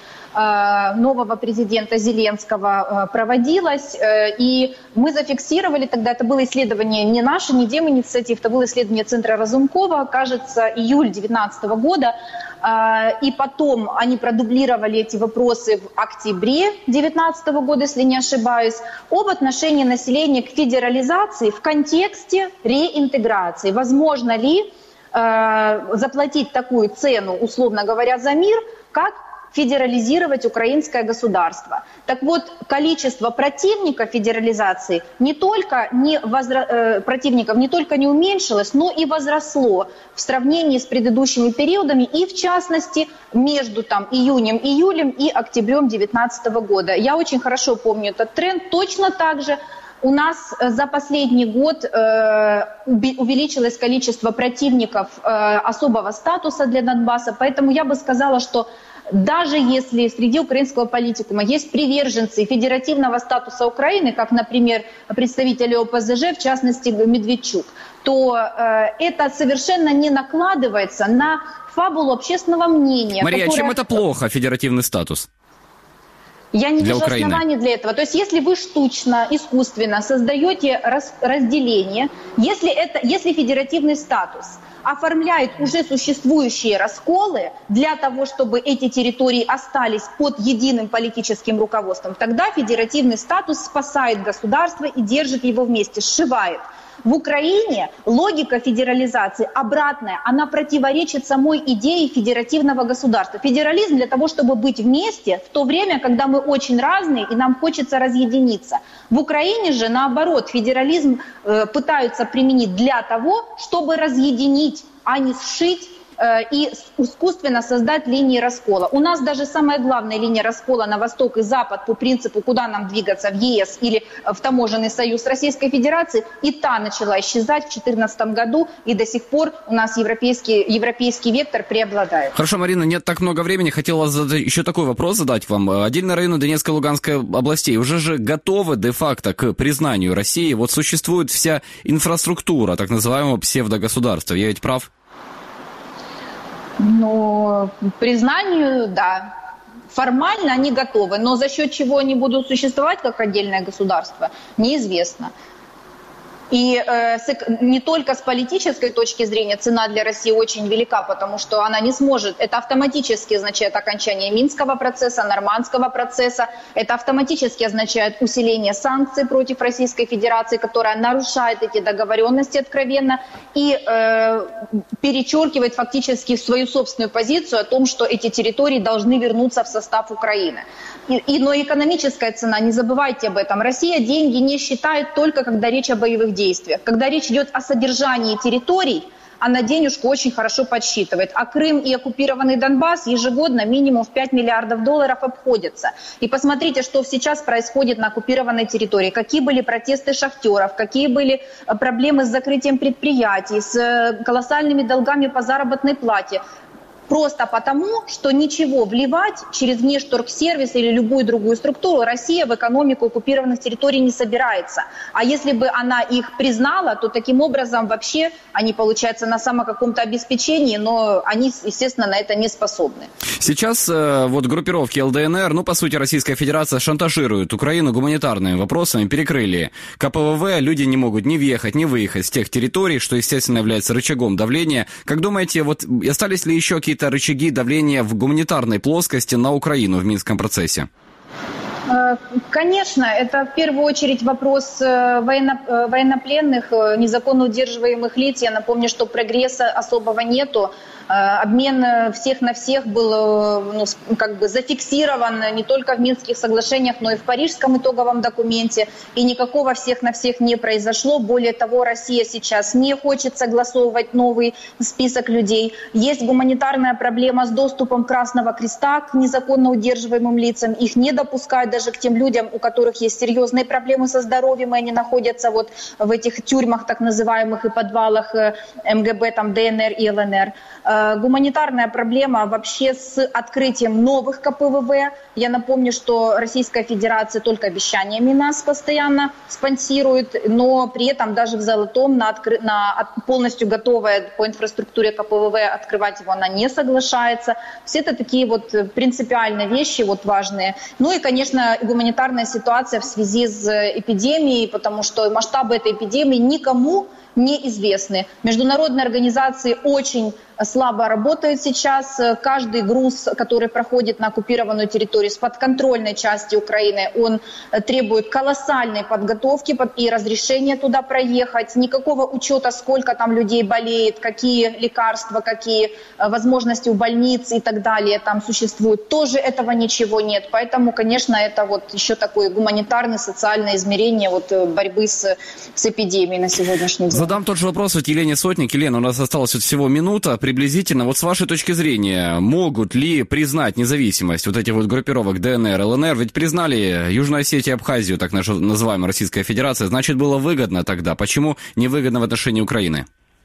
Speaker 7: э, нового президента Зеленского э, проводилось. Э, и мы зафиксировали тогда, это было исследование не наше, не Деминициатив, это было исследование Центра Разумкова, кажется, июль две тысячи девятнадцатого года. и потом они продублировали эти вопросы в октябре две тысячи девятнадцатого года, если не ошибаюсь, об отношении населения к федерализации в контексте реинтеграции. Возможно ли э, заплатить такую цену, условно говоря, за мир, как федерализировать украинское государство. Так вот, количество противников федерализации не только не возра... э, противников не только не уменьшилось, но и возросло в сравнении с предыдущими периодами, и в частности между там, июнем, июлем и октябрем две тысячи девятнадцатого года. Я очень хорошо помню этот тренд. Точно так же у нас за последний год э, увеличилось количество противников э, особого статуса для Донбасса, поэтому я бы сказала, что даже если среди украинского политикума есть приверженцы федеративного статуса Украины, как, например, представители О Пэ Зэ Жэ, в частности Медведчук, то э, это совершенно не накладывается на фабулу общественного мнения.
Speaker 2: Мария,
Speaker 7: которая...
Speaker 2: чем это плохо, федеративный статус?
Speaker 7: Я не
Speaker 2: для
Speaker 7: вижу
Speaker 2: Украины.
Speaker 7: оснований для этого. То есть если вы штучно, искусственно создаете раз, разделение, если, это, если федеративный статус оформляет уже существующие расколы для того, чтобы эти территории остались под единым политическим руководством, тогда федеративный статус спасает государство и держит его вместе, сшивает. В Украине логика федерализации обратная, она противоречит самой идее федеративного государства. Федерализм для того, чтобы быть вместе, в то время, когда мы очень разные и нам хочется разъединиться. В Украине же, наоборот, федерализм э, пытаются применить для того, чтобы разъединить, а не сшить э, и искусственно создать линии раскола. У нас даже самая главная линия раскола на восток и запад по принципу, куда нам двигаться, в Е Эс или в таможенный союз Российской Федерации, и та начала исчезать в две тысячи четырнадцатом году, и до сих пор у нас европейский, европейский вектор преобладает.
Speaker 2: Хорошо, Марина, нет так много времени. Хотела задать, еще такой вопрос задать вам. Отдельные районы Донецкой и Луганской областей уже же готовы де-факто к признанию России. Вот существует вся инфраструктура так называемого псевдогосударства. Я ведь прав?
Speaker 7: Ну, признанию, да. Формально они готовы, но за счет чего они будут существовать как отдельное государство, неизвестно. И э, не только с политической точки зрения цена для России очень велика, потому что она не сможет, это автоматически означает окончание Минского процесса, Нормандского процесса, это автоматически означает усиление санкций против Российской Федерации, которая нарушает эти договоренности откровенно и э, перечеркивает фактически свою собственную позицию о том, что эти территории должны вернуться в состав Украины. И, и, но экономическая цена, не забывайте об этом, Россия деньги не считает только когда речь о боевых действиях. Когда речь идет о содержании территорий, она денежку очень хорошо подсчитывает. А Крым и оккупированный Донбасс ежегодно минимум в пять миллиардов долларов обходятся. И посмотрите, что сейчас происходит на оккупированной территории. Какие были протесты шахтеров, какие были проблемы с закрытием предприятий, с колоссальными долгами по заработной плате. Просто потому, что ничего вливать через внешторгсервис или любую другую структуру Россия в экономику оккупированных территорий не собирается. А если бы она их признала, то таким образом вообще они, получается, на самом каком-то обеспечении, но они, естественно, на это не способны.
Speaker 2: Сейчас э, вот группировки Эл Дэ Эн Эр, ну, по сути, Российская Федерация шантажирует Украину гуманитарными вопросами, перекрыли Ка Пэ Вэ Вэ, люди не могут ни въехать, ни выехать с тех территорий, что, естественно, является рычагом давления. Как думаете, вот остались ли еще какие-то рычаги давления в гуманитарной плоскости на Украину в Минском процессе?
Speaker 7: Конечно, это в первую очередь вопрос военно, военнопленных, незаконно удерживаемых лиц. Я напомню, что прогресса особого нету. Обмен всех на всех был, ну, как бы зафиксирован не только в Минских соглашениях, но и в Парижском итоговом документе. И никакого всех на всех не произошло. Более того, Россия сейчас не хочет согласовывать новый список людей. Есть гуманитарная проблема с доступом Красного Креста к незаконно удерживаемым лицам. Их не допускают даже к тем людям, у которых есть серьезные проблемы со здоровьем, и они находятся вот в этих тюрьмах так называемых и подвалах Эм Гэ Бэ, там Дэ Эн Эр и Эл Эн Эр. Гуманитарная проблема вообще с открытием новых Ка Пэ Вэ Вэ. Я напомню, что Российская Федерация только обещаниями нас постоянно спонсирует, но при этом даже в Золотом на, откры... на полностью готовое по инфраструктуре Ка Пэ Вэ Вэ открывать его она не соглашается. Все это такие вот принципиальные вещи, вот важные. Ну и, конечно, гуманитарная ситуация в связи с эпидемией, потому что масштабы этой эпидемии никому неизвестны. Международные организации очень слабо работают сейчас. Каждый груз, который проходит на оккупированную территорию с подконтрольной части Украины, он требует колоссальной подготовки и разрешения туда проехать. Никакого учета, сколько там людей болеет, какие лекарства, какие возможности у больниц и так далее там существуют. Тоже этого ничего нет. Поэтому, конечно, это вот еще такое гуманитарное, социальное измерение вот борьбы с, с эпидемией на сегодняшний день.
Speaker 2: Задам тот же вопрос вот Елене Сотник. Елена, у нас осталось вот всего минута. Приблизительно, вот с вашей точки зрения, могут ли признать независимость вот этих вот группировок ДНР, ЛНР? Ведь признали Южную Осетию и Абхазию, так называемая Российская Федерация. Значит, было выгодно тогда. Почему невыгодно в отношении Украины?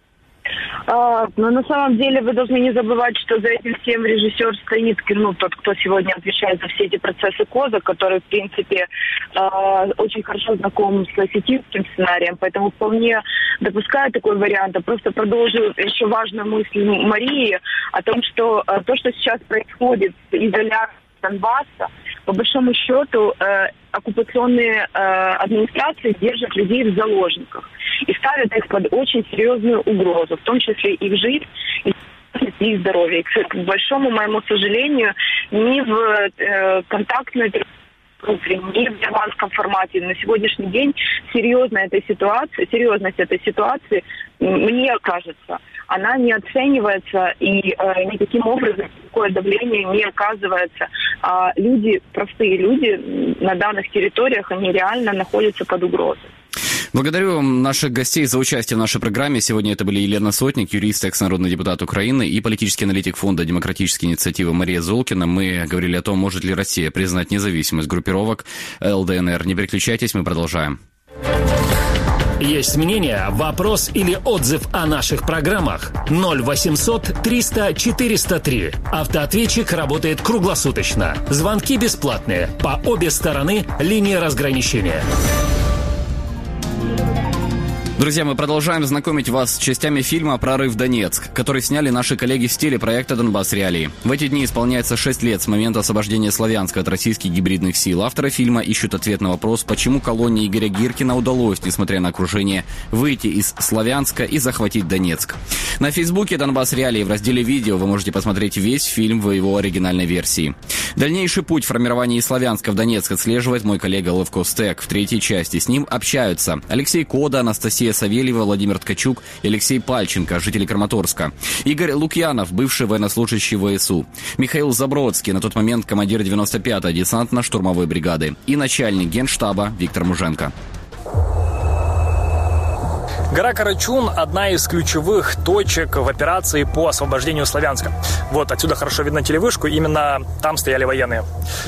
Speaker 8: А, но на самом деле вы должны не забывать, что за этим всем режиссер стоит, ну, тот, кто сегодня отвечает за все эти процессы КОЗАК, который, в принципе, а, очень хорошо знаком с осетинским сценарием, поэтому вполне допускаю такой вариант. А просто продолжу еще важную мысль Марии о том, что а, то, что сейчас происходит с изоляцией Донбасса, по большому счету, э, оккупационные э, администрации держат людей в заложниках и ставят их под очень серьезную угрозу, в том числе их жизнь, и их здоровье. И, к большому моему сожалению, ни в э, контактной ни в германском формате на сегодняшний день серьезная этой ситуации, серьезность этой ситуации, мне кажется, она не оценивается и э, никаким образом такое давление не оказывается. А люди, простые люди на данных территориях, они реально находятся под угрозой.
Speaker 2: Благодарю наших гостей за участие в нашей программе. Сегодня это были Елена Сотник, юрист, экс-народный депутат Украины, и политический аналитик Фонда демократической инициативы Мария Золкина. Мы говорили о том, может ли Россия признать независимость группировок ЛДНР. Не переключайтесь, мы продолжаем.
Speaker 1: Есть мнение, вопрос или отзыв о наших программах? ноль восемьсот триста четыреста три. Автоответчик работает круглосуточно. Звонки бесплатные. По обе стороны линии разграничения.
Speaker 2: Друзья, мы продолжаем знакомить вас с частями фильма «Прорыв Донецк», который сняли наши коллеги с телепроекта «Донбасс Реалии». В эти дни исполняется шесть лет с момента освобождения Славянска от российских гибридных сил. Авторы фильма ищут ответ на вопрос, почему колонии Игоря Гиркина удалось, несмотря на окружение, выйти из Славянска и захватить Донецк. На Фейсбуке «Донбасс Реалии» в разделе «Видео» вы можете посмотреть весь фильм в его оригинальной версии. Дальнейший путь в формировании Славянска в Донецк отслеживает мой коллега Левко Стек. В третьей части с ним общаются Алексей Кода, Анастасия Савельева, Владимир Ткачук и Алексей Пальченко, жители Краматорска. Игорь Лукьянов, бывший военнослужащий ВСУ. Михаил Забродский, на тот момент командир девяносто пятой десантно-штурмовой бригады. И начальник Генштаба Виктор Муженко.
Speaker 12: Гора Карачун – одна из ключевых точек в операции по освобождению Славянска. Вот отсюда хорошо видно телевышку, именно там стояли военные.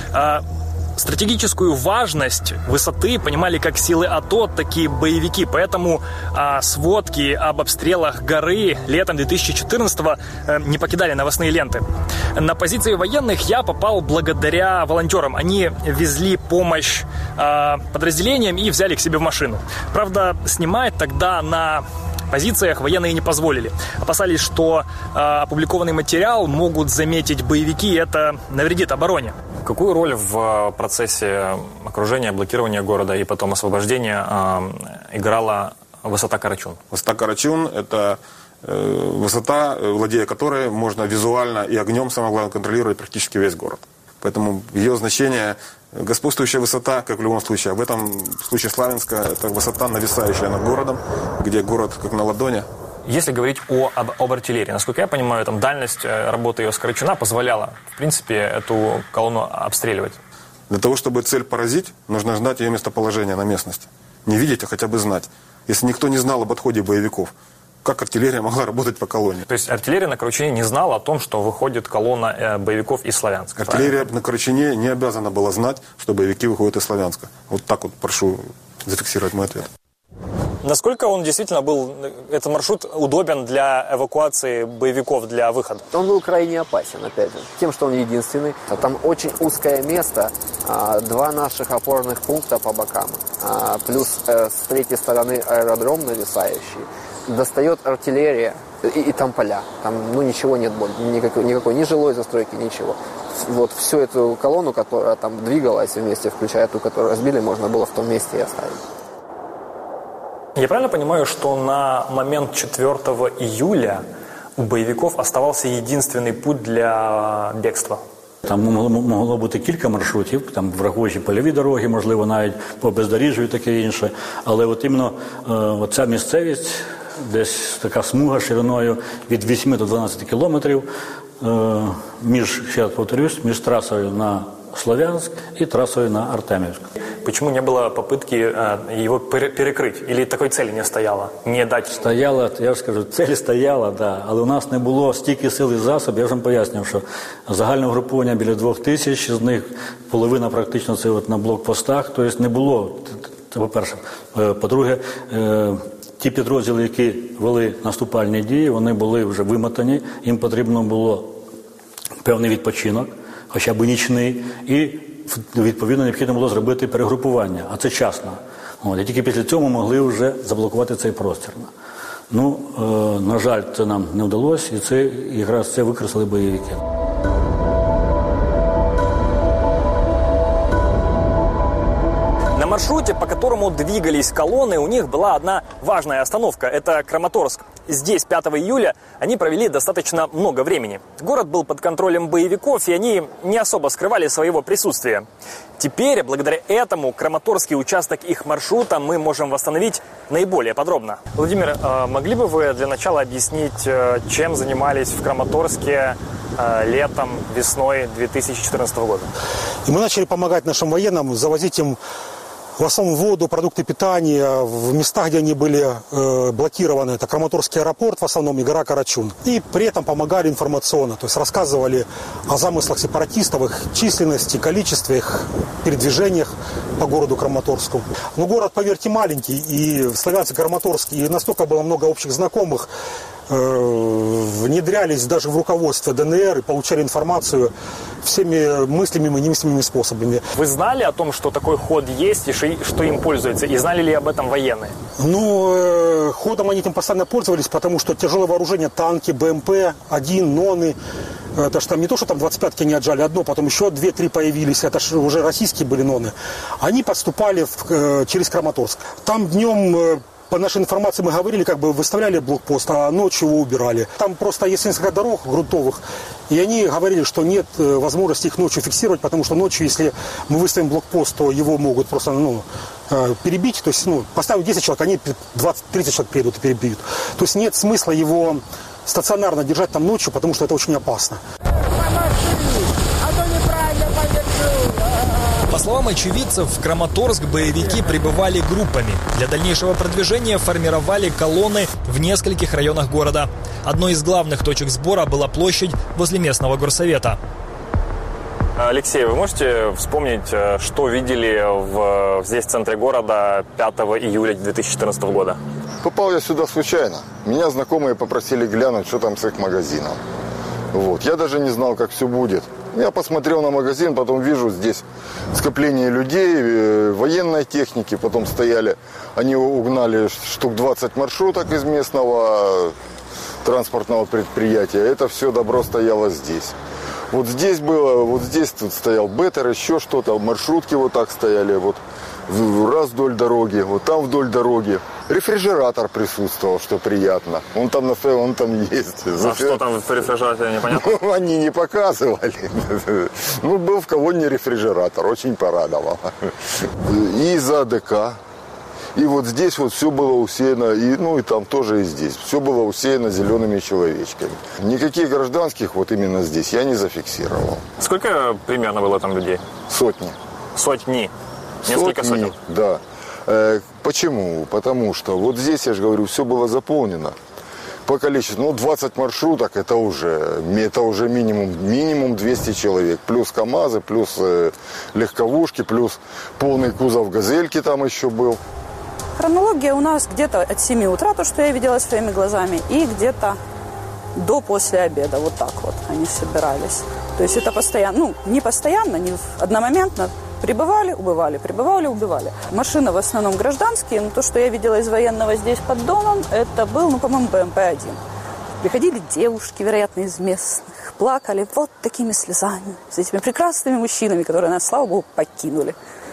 Speaker 12: Стратегическую важность высоты понимали как силы АТО, так и боевики. Поэтому а, сводки об обстрелах горы летом две тысячи четырнадцатого а, не покидали новостные ленты. На позиции военных я попал благодаря волонтерам. Они везли помощь а, подразделениям и взяли к себе в машину. Правда, снимать тогда на позициях военные не позволили. Опасались, что э, опубликованный материал могут заметить боевики, и это навредит обороне.
Speaker 13: Какую роль в процессе окружения, блокирования города и потом освобождения э, играла высота Карачун?
Speaker 14: Высота Карачун – это э, высота, владея которой можно визуально и огнем, самое главное, контролировать практически весь город. Поэтому ее значение, господствующая высота, как в любом случае, в этом случае Славянска, это высота, нависающая над городом, где город как на ладони.
Speaker 13: Если говорить о, об, об артиллерии, насколько я понимаю, там дальность работы ее с Карачуна позволяла, в принципе, эту колонну обстреливать.
Speaker 14: Для того, чтобы цель поразить, нужно знать ее местоположение на местности. Не видеть, а хотя бы знать. Если никто не знал об отходе боевиков, как артиллерия могла работать по колонне?
Speaker 13: То есть артиллерия на Карачуне не знала о том, что выходит колонна э, боевиков из Славянска?
Speaker 14: Артиллерия
Speaker 13: правильно?
Speaker 14: на Карачуне не обязана была знать, что боевики выходят из Славянска. Вот так вот прошу зафиксировать мой ответ.
Speaker 12: Насколько он действительно был, этот маршрут удобен для эвакуации боевиков, для выхода?
Speaker 15: Он был крайне опасен, опять же, тем, что он единственный. Там очень узкое место, два наших опорных пункта по бокам, плюс с третьей стороны аэродром нависающий. Достает артиллерия, и, и там поля. Там ну, ничего нет, никакой, никакой ни жилой застройки, ничего. Вот всю эту колонну, которая там двигалась вместе, включая ту, которую разбили, можно было в том месте и оставить.
Speaker 12: Я правильно понимаю, что на момент четвёртого июля у боевиков оставался единственный путь для бегства?
Speaker 16: Там могло, могло бути кілька маршрутів, там враховуючи польові дороги, можливо, навіть по бездоріжжю і таке інше. Але от іменно е, оця місцевість, десь така смуга шириною від вісьми до дванадцяти кілометрів, е, між, ще раз повторюсь, між трасою на Слов'янськ и трассой на Артемьевск.
Speaker 12: Почему не было попытки э, его перекрыть? Или такой цели не стояло? Не дать?
Speaker 16: Стояла, я ж скажу, цель стояла, да, але у нас не було стільки сил і засобів. Я вже вам пояснив, що загальне угруповання біля двох тисяч, з них половина практично це от на блокпостах, тобто не було, це по-перше. По-друге, ті підрозділи, які вели наступальні дії, вони були вже вимотані, їм потрібно було певний відпочинок, хоча б нічний, і відповідно необхідно було зробити перегрупування, а це часно. От, і тільки після цього могли вже заблокувати цей простір. Ну, е, на жаль, це нам не вдалося, і це якраз це використали бойовики.
Speaker 12: На маршруте, по которому двигались колонны, у них была одна важная остановка. Это Краматорск. Здесь, пятого июля, они провели достаточно много времени. Город был под контролем боевиков, и они не особо скрывали своего присутствия. Теперь, благодаря этому, краматорский участок их маршрута мы можем восстановить наиболее подробно. Владимир, могли бы вы для начала объяснить, чем занимались в Краматорске летом, весной две тысячи четырнадцатого года?
Speaker 17: И мы начали помогать нашим военным, завозить им в основном воду, продукты питания в местах, где они были э, блокированы. Это Краматорский аэропорт в основном и гора Карачун. И при этом помогали информационно, то есть рассказывали о замыслах сепаратистов, их численности, количестве, их передвижениях по городу Краматорску. Но город, поверьте, маленький, и в Славянск-Краматорск, и настолько было много общих знакомых, внедрялись даже в руководство ДНР и получали информацию всеми мыслимыми и немыслимыми способами.
Speaker 12: Вы знали о том, что такой ход есть и что им пользуется? И знали ли об этом военные?
Speaker 17: Ну, ходом они этим постоянно пользовались, потому что тяжелое вооружение, танки, БМП, один, ноны. Это же там не то, что там двадцать пятки не отжали, одно, потом еще две-три появились, это же уже российские были ноны. Они подступали в, через Краматорск. Там днем... По нашей информации мы говорили, как бы выставляли блокпост, а ночью его убирали. Там просто есть несколько дорог грунтовых, и они говорили, что нет возможности их ночью фиксировать, потому что ночью, если мы выставим блокпост, то его могут просто ну, перебить. То есть, ну, поставив десять человек, они двадцать-тридцать человек приедут и перебьют. То есть нет смысла его стационарно держать там ночью, потому что это очень опасно.
Speaker 18: По словам очевидцев, в Краматорск боевики прибывали группами. Для дальнейшего продвижения формировали колонны в нескольких районах города. Одной из главных точек сбора была площадь возле местного горсовета.
Speaker 12: Алексей, вы можете вспомнить, что видели в, здесь, в центре города, пятого июля две тысячи четырнадцатого года?
Speaker 19: Попал я сюда случайно. Меня знакомые попросили глянуть, что там с их магазином. Вот. Я даже не знал, как все будет. Я посмотрел на магазин, потом вижу здесь скопление людей, военной техники. Потом стояли, они угнали штук двадцать маршруток из местного транспортного предприятия. Это все добро стояло здесь. Вот здесь было, вот здесь тут стоял Беттер, еще что-то. Маршрутки вот так стояли, вот раз вдоль дороги, вот там вдоль дороги. Рефрижератор присутствовал, что приятно. Он там, он там есть.
Speaker 12: А что там в рефрижераторе, непонятно?
Speaker 19: Ну, они не показывали. Ну, был в колонне рефрижератор, очень порадовал. И за АДК. И вот здесь вот все было усеяно, и, ну и там тоже и здесь. Все было усеяно зелеными человечками. Никаких гражданских вот именно здесь я не зафиксировал.
Speaker 12: Сколько примерно было там людей?
Speaker 19: Сотни.
Speaker 12: Сотни? Несколько
Speaker 19: Сотни,
Speaker 12: сотен?
Speaker 19: Да. Почему? Потому что вот здесь, я же говорю, все было заполнено по количеству. Ну, двадцать маршруток, это уже, это уже минимум, минимум двести человек. Плюс КАМАЗы, плюс э, легковушки, плюс полный кузов «Газельки» там еще был.
Speaker 20: Хронология у нас где-то от семи утра, то, что я видела своими глазами, и где-то до после обеда. Вот так вот они собирались. То есть это постоянно, ну, не постоянно, не одномоментно. Прибывали, убывали, прибывали, убивали. Машины в основном гражданские, но то, что я видела из военного здесь под домом, это был, ну, по-моему, БМП один. Приходили девушки, вероятно, из местных, плакали вот такими слезами, с этими прекрасными мужчинами, которые нас, слава богу, покинули.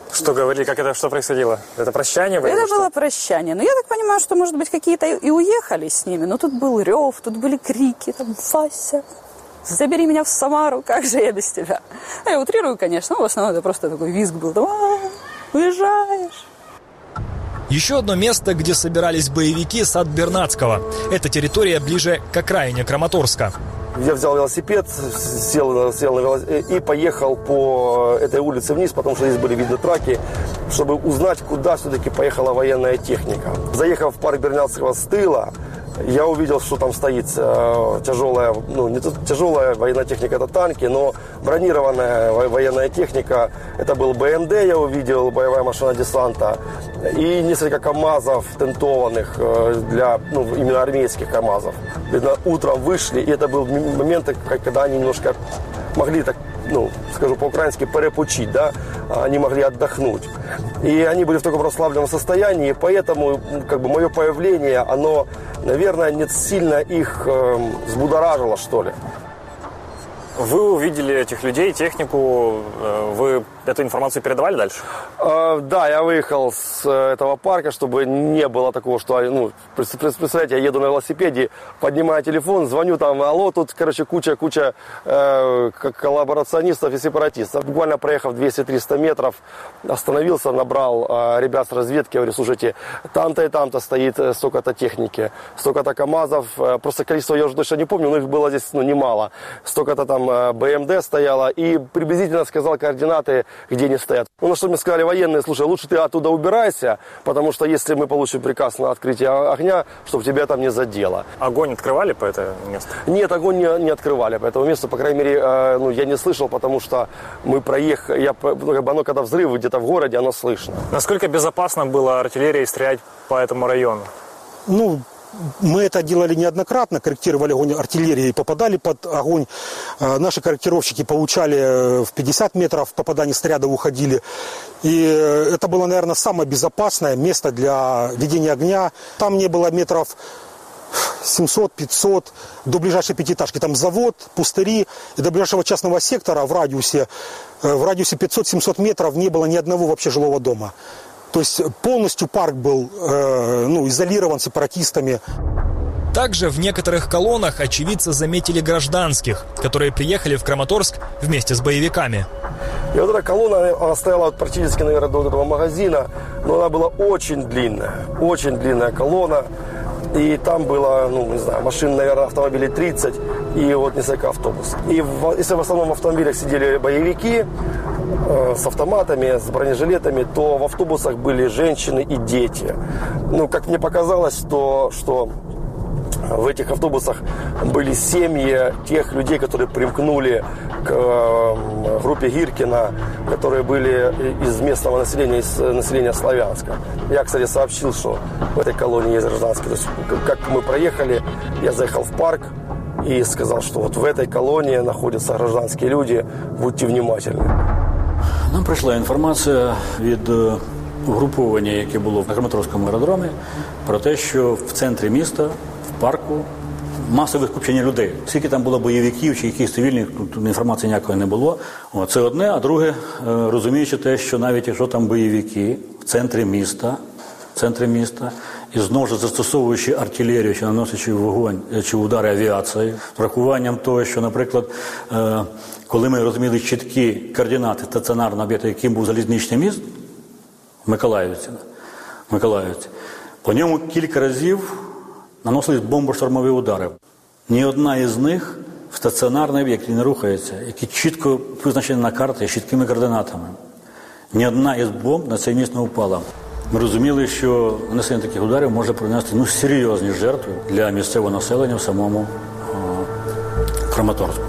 Speaker 12: Что говорили, как это, что происходило? Это прощание?
Speaker 20: Это
Speaker 12: что?
Speaker 20: было прощание. Но я так понимаю, что, может быть, какие-то и уехали с ними. Но тут был рев, тут были крики, там, Вася, забери меня в Самару, как же я без тебя? А я утрирую, конечно, но в основном это просто такой визг был. Там, уезжаешь.
Speaker 18: Еще одно место, где собирались боевики, сад Бернацкого. Эта территория ближе к окраине Краматорска.
Speaker 21: Я взял велосипед, сел, сел на велосипед и поехал по этой улице вниз, потому что здесь были видны траки, чтобы узнать, куда все-таки поехала военная техника. Заехав в парк Бернацкого с тыла, я увидел, что там стоит э, тяжелая, ну не тяжелая военная техника, это танки, но бронированная военная техника, это был БМД, я увидел, боевая машина десанта, и несколько КАМАЗов тентованных, э, для, ну, именно армейских КАМАЗов. Видно, утром вышли, и это был момент, когда они немножко могли так, ну, скажу по-украински, перепочить, да, они могли отдохнуть. И они были в таком расслабленном состоянии, поэтому, как бы, мое появление, оно, наверное, не сильно их э, взбудоражило, что ли.
Speaker 12: Вы увидели этих людей, технику, вы эту информацию передавали дальше?
Speaker 21: Uh, да, я выехал с uh, этого парка, чтобы не было такого, что, ну, представляете, я еду на велосипеде, поднимаю телефон, звоню там, алло, тут, короче, куча-куча uh, коллаборационистов и сепаратистов. Буквально проехав двести-триста метров, остановился, набрал uh, ребят с разведки, говорю, слушайте, там-то и там-то стоит столько-то техники, столько-то КАМАЗов, uh, просто количество я уже точно не помню, но их было здесь, ну, немало, столько-то там uh, БМД стояло, и приблизительно сказал координаты, где они стоят. Ну, на что мне сказали военные, слушай, лучше ты оттуда убирайся, потому что если мы получим приказ на открытие огня, чтобы тебя там не задело.
Speaker 12: Огонь открывали по этому месту?
Speaker 21: Нет, огонь не, не открывали по этому месту, по крайней мере, э, ну, я не слышал, потому что мы проехали, я, ну, как бы оно, когда взрывы где-то в городе, оно слышно.
Speaker 12: Насколько безопасно было артиллерией стрелять по этому району?
Speaker 17: Ну, мы это делали неоднократно, корректировали огонь артиллерии, попадали под огонь. Наши корректировщики получали в пятьдесят метров попадания снарядов, уходили. И это было, наверное, самое безопасное место для ведения огня. Там не было метров семьсот-пятьсот до ближайшей пятиэтажки. Там завод, пустыри. И до ближайшего частного сектора в радиусе, в радиусе пятьсот-семьсот метров не было ни одного вообще жилого дома. То есть полностью парк был э, ну, изолирован сепаратистами.
Speaker 18: Также в некоторых колоннах очевидцы заметили гражданских, которые приехали в Краматорск вместе с боевиками.
Speaker 21: И вот эта колонна, она стояла практически, наверное, до этого магазина, но она была очень длинная, очень длинная колонна. И там было, ну, не знаю, машин, наверное, автомобилей тридцать и вот несколько автобусов. И в, если в основном в автомобилях сидели боевики э, с автоматами, с бронежилетами, то в автобусах были женщины и дети. Ну, как мне показалось, то, что в этих автобусах были семьи тех людей, которые примкнули к э, группе Гиркина, которые были из местного населения, из населения Славянска. Я, кстати, сообщил, что в этой колонии есть гражданские. То есть, как мы проехали, я заехал в парк и сказал, что вот в этой колонии находятся гражданские люди, будьте внимательны.
Speaker 16: Нам прийшла інформація від угруповання, яке було на Краматорському аеродромі, про те, що в центрі міста, в парку, масове скупчення людей. Скільки там було бойовиків чи якихось цивільних, тут інформації ніякої не було. О, це одне, а друге, розуміючи те, що навіть якщо там бойовики в центрі міста, в центрі міста, і знову ж застосовуючи артилерію, чи наносячи вогонь, чи удари авіації, з врахуванням того, що, наприклад, коли ми розуміли чіткі координати стаціонарного об'єкту, яким був залізничний міст, в Миколаївці, в Миколаївці, по ньому кілька разів наносились бомбо-штурмові удари. Ні одна із них в стаціонарний об'єкт не рухається, які чітко визначені на карті з чіткими координатами. Ні одна із бомб на цей міст не впала. Ми розуміли, що нанесення таких ударів може принести ну, серйозні жертви для місцевого населення в самому о, Краматорську.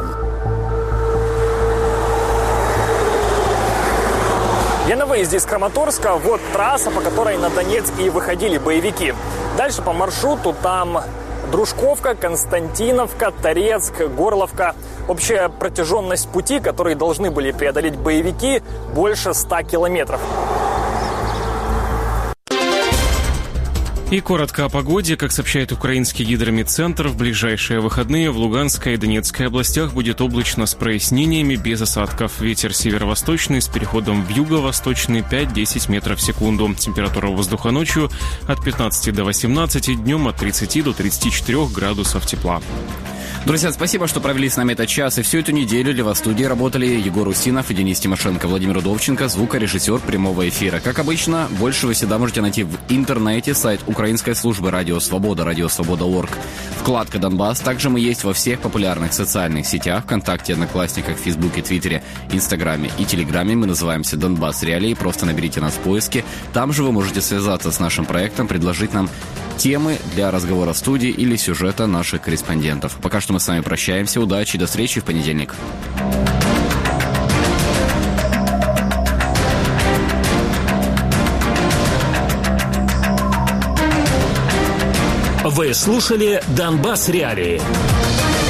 Speaker 12: Я на выезде из Краматорска. Вот трасса, по которой на Донецк и выходили боевики. Дальше по маршруту там Дружковка, Константиновка, Торецк, Горловка. Общая протяженность пути, который должны были преодолеть боевики, больше ста километров.
Speaker 3: И коротко о погоде. Как сообщает украинский гидрометцентр, в ближайшие выходные в Луганской и Донецкой областях будет облачно с прояснениями, без осадков. Ветер северо-восточный с переходом в юго-восточный пять-десять метров в секунду. Температура воздуха ночью от пятнадцати до восемнадцати, днем от тридцати до тридцати четырёх градусов тепла.
Speaker 2: Друзья, спасибо, что провели с нами этот час. И всю эту неделю для вас в студии работали Егор Устинов и Денис Тимошенко, Владимир Удовченко, звукорежиссер прямого эфира. Как обычно, больше вы всегда можете найти в интернете, сайт Украинской службы Радио Свобода, радио свобода точка орг, вкладка «Донбасс». Также мы есть во всех популярных социальных сетях, ВКонтакте, Одноклассниках, Фейсбуке, Твиттере, Инстаграме и Телеграме. Мы называемся «Донбасс Реалии». Просто наберите нас в поиске. Там же вы можете связаться с нашим проектом, предложить нам темы для разговора в студии или сюжета наших корреспондентов. Пока что мы с вами прощаемся. Удачи, до встречи в понедельник.
Speaker 1: Вы слушали «Донбасс Реалии».